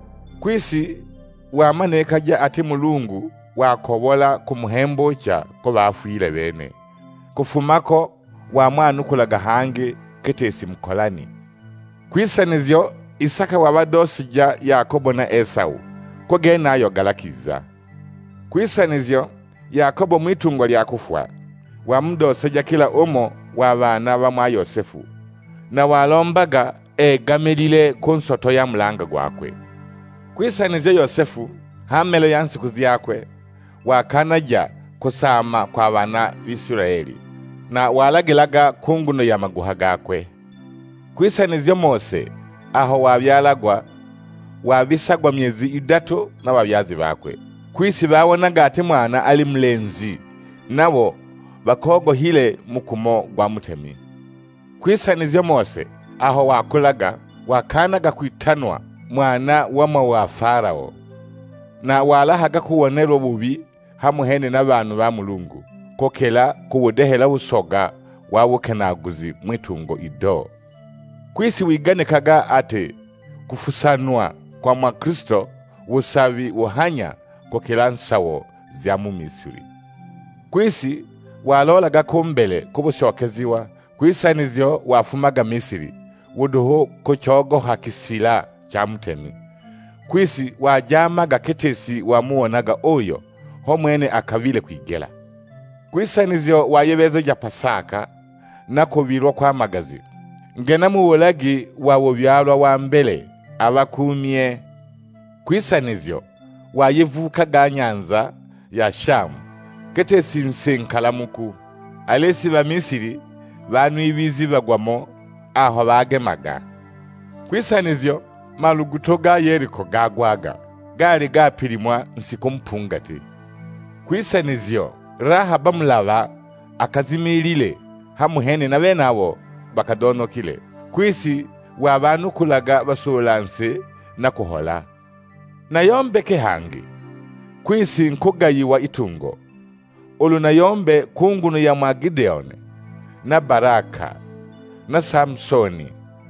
Kwisi wamanekaja ati Mulungu wakobola kumuhembocha ko bafwile bene. Kufumako wamwanukulaga hange ketesi mkolani. Kwisanizyo Isaka wabadosija Yakobo na Esau, ko genayo galakiza. Kwisanizyo Yakobo mwitungo lya kufwa, wamudosija kila omo wabana bamwa Yosefu, na walombaga egamelile kunsoto ya mulanga gwakwe. Kwisanizyo Yosefu hamelo ya nsiku zyakwe, wakanaja kusama kwa bana b'Isiraeli, na walagilaga kunguno ya maguha gakwe. Kwisanizyo Mose aho wabyalagwa, wabisagwa myezi idatu na babyazi bakwe. Kwisi bawonaga ati mwana ali mlenzi, nabo bakogo hile mukumo gwa mutemi. Kwisanizyo Mose aho wakulaga, wakanaga kwitanwa mwana wama wa Farao, na walahaga kuwonerwa bubi hamuhene n'abantu ba Mulungu, kokela kuwudehela usoga wawukenaguzi mwitungo ido. Kwisi wiganikaga ate kufusanwa kwa mwa Kristo wusavi wuhanya kokela nsawo zya mu Misiri. Kwisi walolaga kumbele kubushokeziwa, kwisanizyo wafumaga Misiri wuduhu kuchogo hakisila cha mutemi. Kwisi wajamaga ketesi wamuonaga oyo, ho mwene akavile kwigela. Kwisanizyo wayebezeja Pasaka na kuvirwa kwa magazi, ngena muwolagi wawo byalwa wa mbele abakumye. Kwisanizyo wayevukaga nyanza ya Shamu, ketesi nsenkalamuku, alesi ba Misiri banu ibizi bagwamo aho bagemaga. Kwisanizyo maluguto ga Yeriko gagwaga, gali gapirimwa nsiko mpungati. Kwisanizyo Rahaba mulaba akazimilile hamuhene na benabo bakadonokile. Kwisi wabanukulaga basolanse na kuhola. Na yombeke hangi, kwisi nkugayiwa itungo, olu na yombe kunguno ya mwa Gideon, na Baraka, na Samsoni,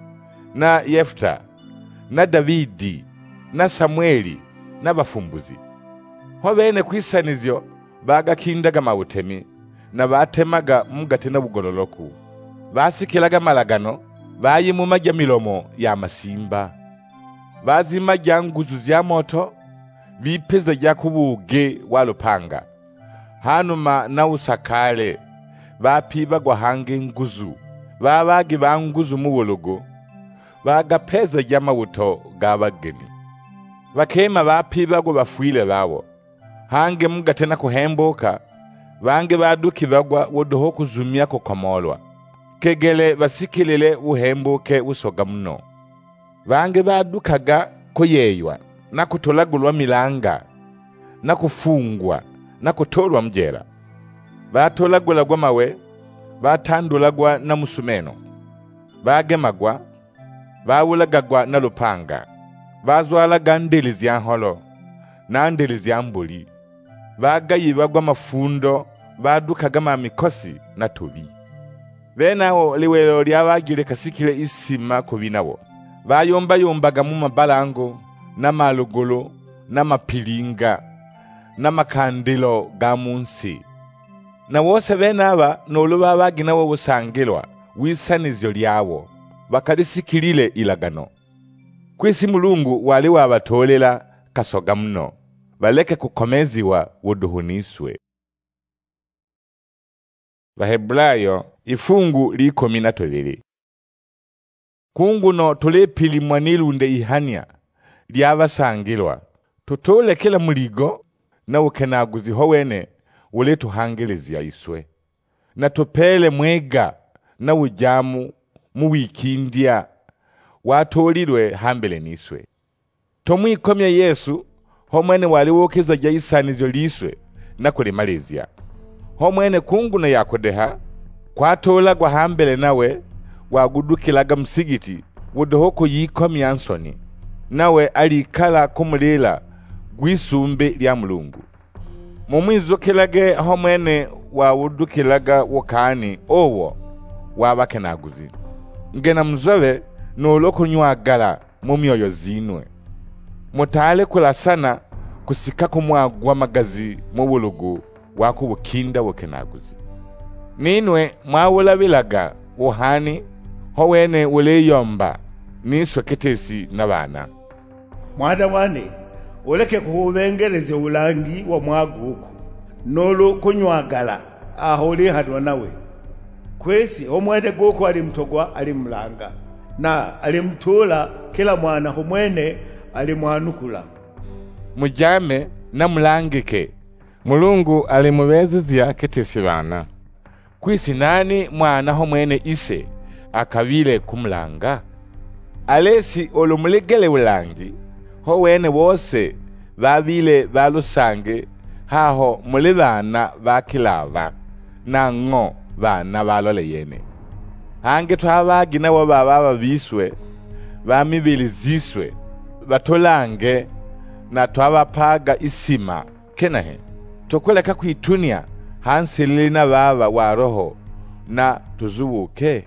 na Yefta, na Davidi, na Samueli, na bafumbuzi. Ho bene kwisanizyo bagakindaga mawutemi, na batemaga mugati na bugololoku. Basikilaga malagano, bayimumaja milomo ya masimba. Bazimaja nguzu zya moto, bipeza ja kubuge walupanga. Hanuma na usakale, bapibagwa hange nguzu, babagi ba nguzu muwologo, bagapeza ja mawuto gabageni. Bakema bapibagwa bafwile bawo, hange mugate na kuhemboka, bange baduki bagwa wodoho kuzumia kukomolwa. Kegele basikilile uhembuke usoga muno. Bange badukaga kuyeywa, na kutolagulwa milanga, na kufungwa, na kutolwa mjera. Batolagulagwa mawe, batandulagwa na musumeno. Bagemagwa, bawulagagwa na lupanga. Bazwalaga ndeli zya holo, na ndeli zya mbuli. Bagayibagwa mafundo, badukaga mamikosi na tobi. Benawo liwelo lyabagile kasikile isima kubinawo. Bayomba yombaga mu mabalango, na malugolo, na mapilinga, na makandilo ga munsi. Na wose benaba nolo babaginawo busangilwa wisanizyo lyawo, bakalisikilile ilagano. Kwisi Mulungu wali wabatolela kasoga muno, baleke kukomeziwa wuduhuniswe. Bahebulayo ifungu likumi na tolili. Kunguno tulepilimwa nilunde ihania lyabasangilwa, tutole kila muligo na ukenaguzi howene ule tuhangelezya iswe, na tupele mwega na ujamu muwikindya watolilwe hambele niswe. Tomwikomya Yesu homwene wali wokeza ja isanizyo liswe na kulimalezya. Homwene kunguna yakodeha kwatola gwa hambele nawe wagudukilaga msigiti wudohoko yikomya nsoni, nawe alikala kumulila gwisumbe lya Mulungu. Mumwizukilage homwene wawudukilaga wokani owo wabakenaguzi, ngena mzobe noloko nywagala mu myoyo zinwe. Mutale kulasana kusika kumwagwa magazi mu bulugu wako bukinda wokenaguzi. Ninwe mwawulabilaga wohani howene uleyomba niswe ketesi n'abana. Mwana wane uleke kuhubengereze ulangi wa mwaguku nolo kunywagala aho uli hadwa nawe. Kwesi omwene guku ali mtogwa ali mlanga na ali mtula kila mwana homwene ali mwanukula. Mujame na mulangike Mulungu ali mubezezya ketesi bana. Kwisi nani mwana homwene ise akabile kumlanga? Alesi olumulegele ulangi howene wose babile balusange haho muli bana bakilava na ngo bana balole yene. Hange twabagi nabo baba babiswe bamibili ziswe batolange na twabapaga isima kenahe tokoleka kwitunia hansilili na baba wa roho na tuzubuke.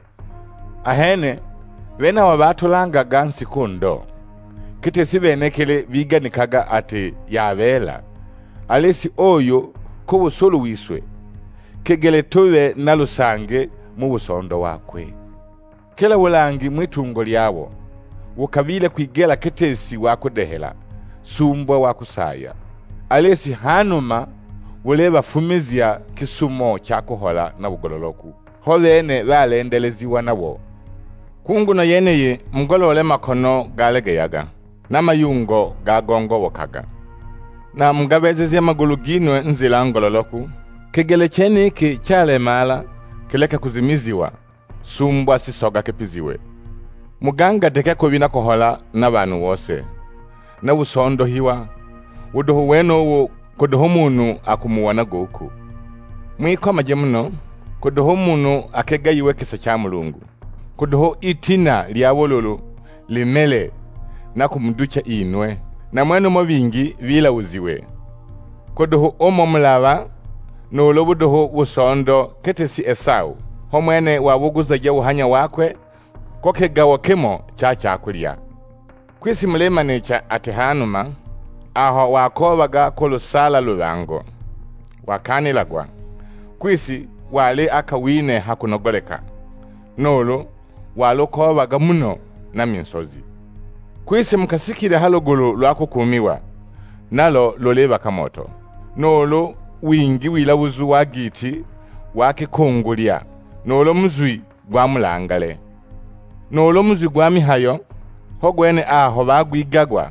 Ahene bena wabatolanga gansi kundo kitesi benekele biganikaga ati yabela alesi oyo ko busolu wiswe kegele tuwe nalusange mu busondo wakwe. Kila ulangi mwitungo lyabo wukabile kwigela ketesi wakudehela sumbwa wakusaya alesi hanuma uleba fumizya kisumo chakuhola na bugololoku holene balendeleziwa nabo. Kunguna yeneye mgolole makono galegeyaga na mayungo gagongo wokaga na mgabezeze magulu ginwe nzila ngololoku kegele chene ki chale mala kileka kuzimiziwa sumbwa sisoga kepiziwe. Muganga deke kubina kohola na banu wose na usondo hiwa udohu weno wo kudohu munu akumuwana goku. Mwiko majemuno kudohu munu akega yiwe kisa cha Mulungu, kudohu itina lyawololo limele na kumducha inwe na mwenu mobingi vila uziwe. Kudohu omo mulava nulobu dohu usondo ketesi Esau homwene wabuguza je uhanya wakwe koke gawo kimo cha chakulia. Kwisi mulema necha atihanuma aho wakobaga kolusala lubango wakanilagwa kwisi wale akawine hakunogoleka nolo walukobaga muno na minsozi. Kwisi mkasikile halogulu lwakukumiwa nalo loleba kamoto nolo wingi wilabuzu wagiti wakikungulya nolo mzwi gwa mulangale nolo mzwi gwa mihayo hogwene aho bagwigagwa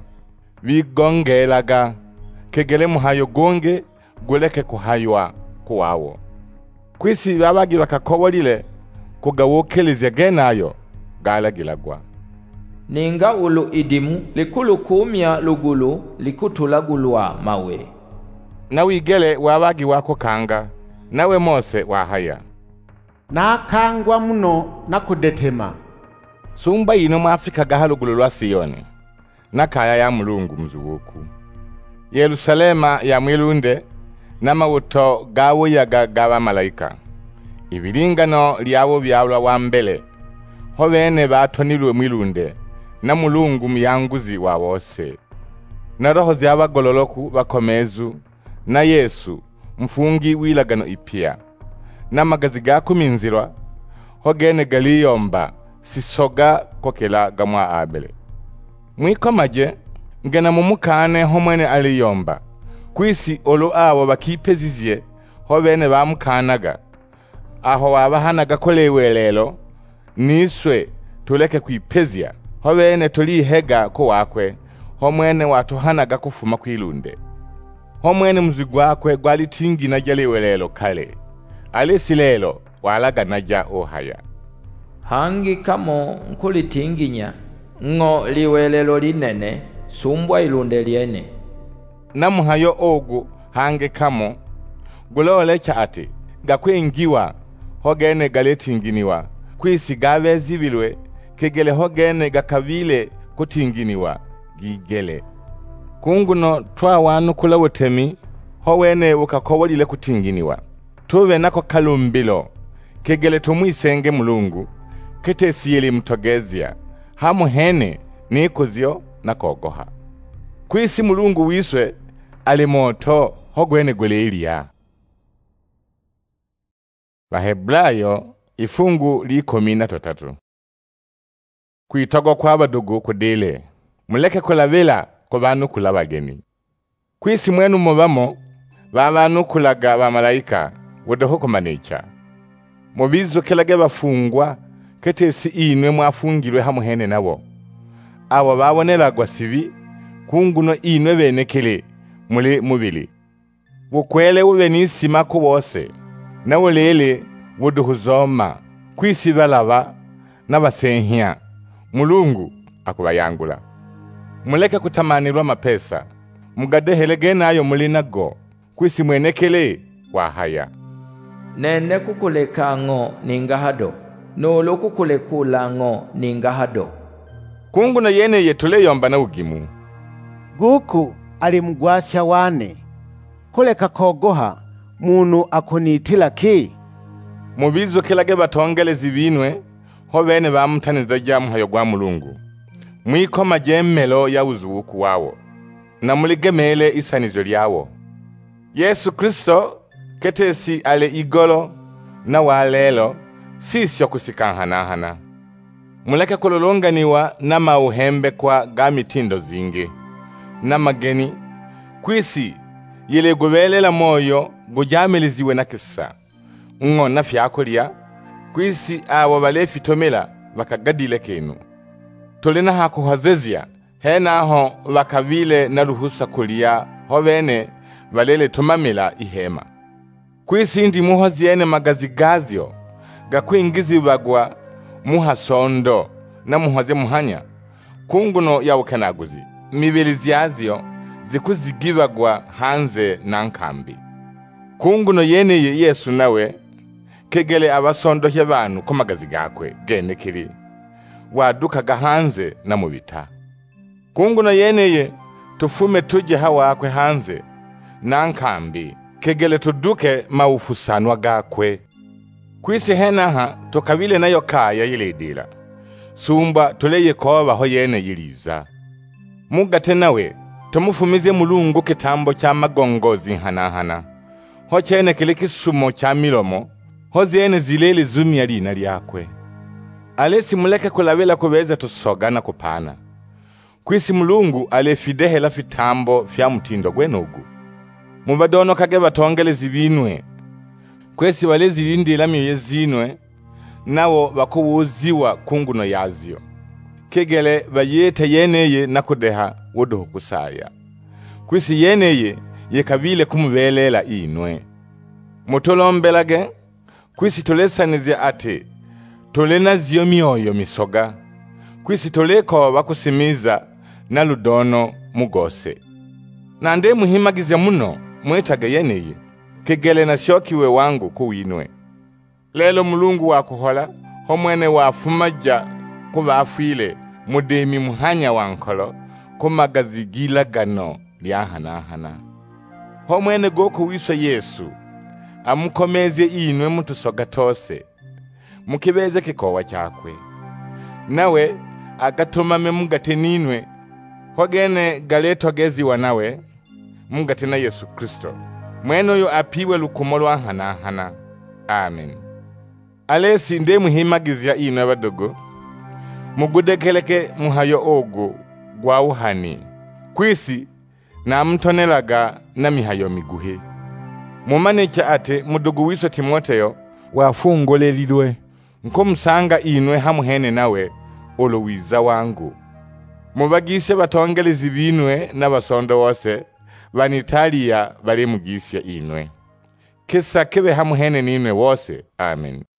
bigongelaga kegele muhayo gonge guleke kuhaywa kuwawo. Kwisi babagi bakakobolile kugawokelezya genayo galagilagwa. Ninga ulu idimu likulukumya lugulu likutulagulwa mawe. Na wigele wabagi wako kanga nawe Mose wahaya na kangwa muno na kudetema. Sumba ino mwafika gahalugulu lwa Siyoni na kaya ya Mulungu mzubuku. Yerusalema ya mwilunde na mawuto gawo yaga gaba malaika. Ibilingano lyabo byalwa wambele hobene batonilwe mwilunde na Mulungu myanguzi wa bose. Na roho z'abagololoku bakomezu na Yesu mfungi wilagano ipia na magazi gakuminzirwa hogene galiyomba sisoga kokela gamwa abele. Mwikomaje ngena mumukane homwene aliyomba kwisi olo abo bakipezizye hobene bamukanaga aho wabahanaga kolewelelo niswe tuleke kwipezya hobene tulihega ko wakwe homwene watuhanaga kufuma kwilunde homwene muzi gwakwe gwalitingi naja liwelelo kale, alisi lelo walaga naja ohaya. Hangi kamo nkulitinginya, ngo liwelelo linene, sumbwa ilunde liene. Na muhayo ogu hangi kamo, gulolecha ati, gakwengiwa, hogene galetinginiwa, kwisi gave zibilwe, kegele hogene gakavile kutinginiwa, gigele. Kunguno twa wanu kula wotemi, howene ukakowolile kutinginiwa. Tuwe nako kalumbilo, kegele tumwisenge mulungu, kete siyeli mtogezia, hamu hene ni kuzio na kogoha. Kwisi mulungu wiswe, alimoto hogwene gwelelia. Baheblayo ifungu likomi na totatu. Kuitogo kwa badugu kudile, muleke kulavila kwa banu kula bageni. Kwisi mwenu mubamo, babanu kulaga ba malaika, wudoho kumanecha. Mubizo kelage bafungwa, kete si inwe mwafungirwe hamuhene nabo. Awa babonela gwa sivi, kunguno inwe benekele, muli mubili. Wukwele ube nisima kubose, na ulele wuduhuzoma, kwisi balaba, na basenhia, mulungu akubayangula. Muleke kutamanirwa mapesa, mugadehelege nayo mulinago, kwisi mwenekele wahaya. Nene kukuleka ngo ningahado, nolo kukulekula ngo ningahado. Kunguno yene yetule yomba na ugimu. Guku ali mgwasya wane, kuleka kogoha munu akunitila ki. Mubizo kelage batongele zibinwe, hovene bamutaniza jamu hayo gwa mulungu. Mwiko majemelo ya uzuku wawo, na muligemele isanizo lyawo. Yesu Kristo ketesi ale igolo na walelo sisyo kusikanhana-hana. Muleke kululunganiwa na mauhembe kwa gamitindo zingi. Na mageni, kwisi yile gubelela moyo gujamiliziwe na kisa. Ngo na fyakulia, kwisi awa balefi tomela bakagadile kenu. Tulina hakuhozezia, hena ho wakavile na ruhusa kulia, hovene balele tumamila ihema. Kwisi ndi muhoziene magazigazio, gakuingizi bagwa muha sondo na muhoze muhanya. Kunguno ya ukenaguzi, mibili ziazio zikuzigibagwa hanze na nkambi. Kunguno yene ye Yesu nawe, kegele abasondo y'abantu ko magazi gakwe gene kiri. Wadukaga hanze na mubita. Kunguno yeneye tufume tuje hawakwe hanze na nkambi, kegele tuduke maufusanwa gakwe. Kwisi henaha tukabile nayo kaya yilidila, sumba tuleye koba ho yene yiliza. Mugate nawe tumufumize mulungu kitambo cha magongozi hana-hana, ho chene kile kisumo cha milomo, ho zene zilele zumi ya lina liyakwe. Alesi muleke kulawela kubeza tusoga na kupana. Kwisi mulungu alefidehe la fitambo fya mutindo gwenugu. Mubadono kage batongele zibinwe. Kwesi wale zilindi la miye zinwe, nawo bakuwuziwa kunguno yazio. Kegele bayete yeneye nakudeha wuduhu kusaya. Kwisi yeneye yekabile kumubelela inwe. Mutolombelage, kwisi tulesanize ate, tulena zio mioyo misoga, kwisi tuleko bakusimiza na ludono mugose. Nande muhimagize muno mwetage yeneye, kegele na shokiwe wangu kuwinwe. Lelo mulungu wakuhola, homwene wafumaja kubafuile mudemi muhanya wankolo kumagazigila gano lyahana-hana. Homwene goku wiswa Yesu, amukomeze inwe mutusoga tose, mukibeze kikowa chakwe. Nawe agatumame mugate ninwe, hogene galeto geziwa nawe, mugate na Yesu Kristo. Mweno yo apiwe lukumolo hana-hana. Amen. Alesi nde muhimagizia inwe badogo, mugudekeleke muhayo ogu gwa uhani. Kwisi na mtonelaga na mihayo miguhe. Mumanecha ate mudogo wiswa Timoteyo wafungolelilwe, nkomusanga inwe hamuhene nawe olowiza wangu. Mubagise batongele zibinwe na basondo wose, vanitaliya valimugisya inwe. Kisa kibe hamuhene ninwe wose. Amen.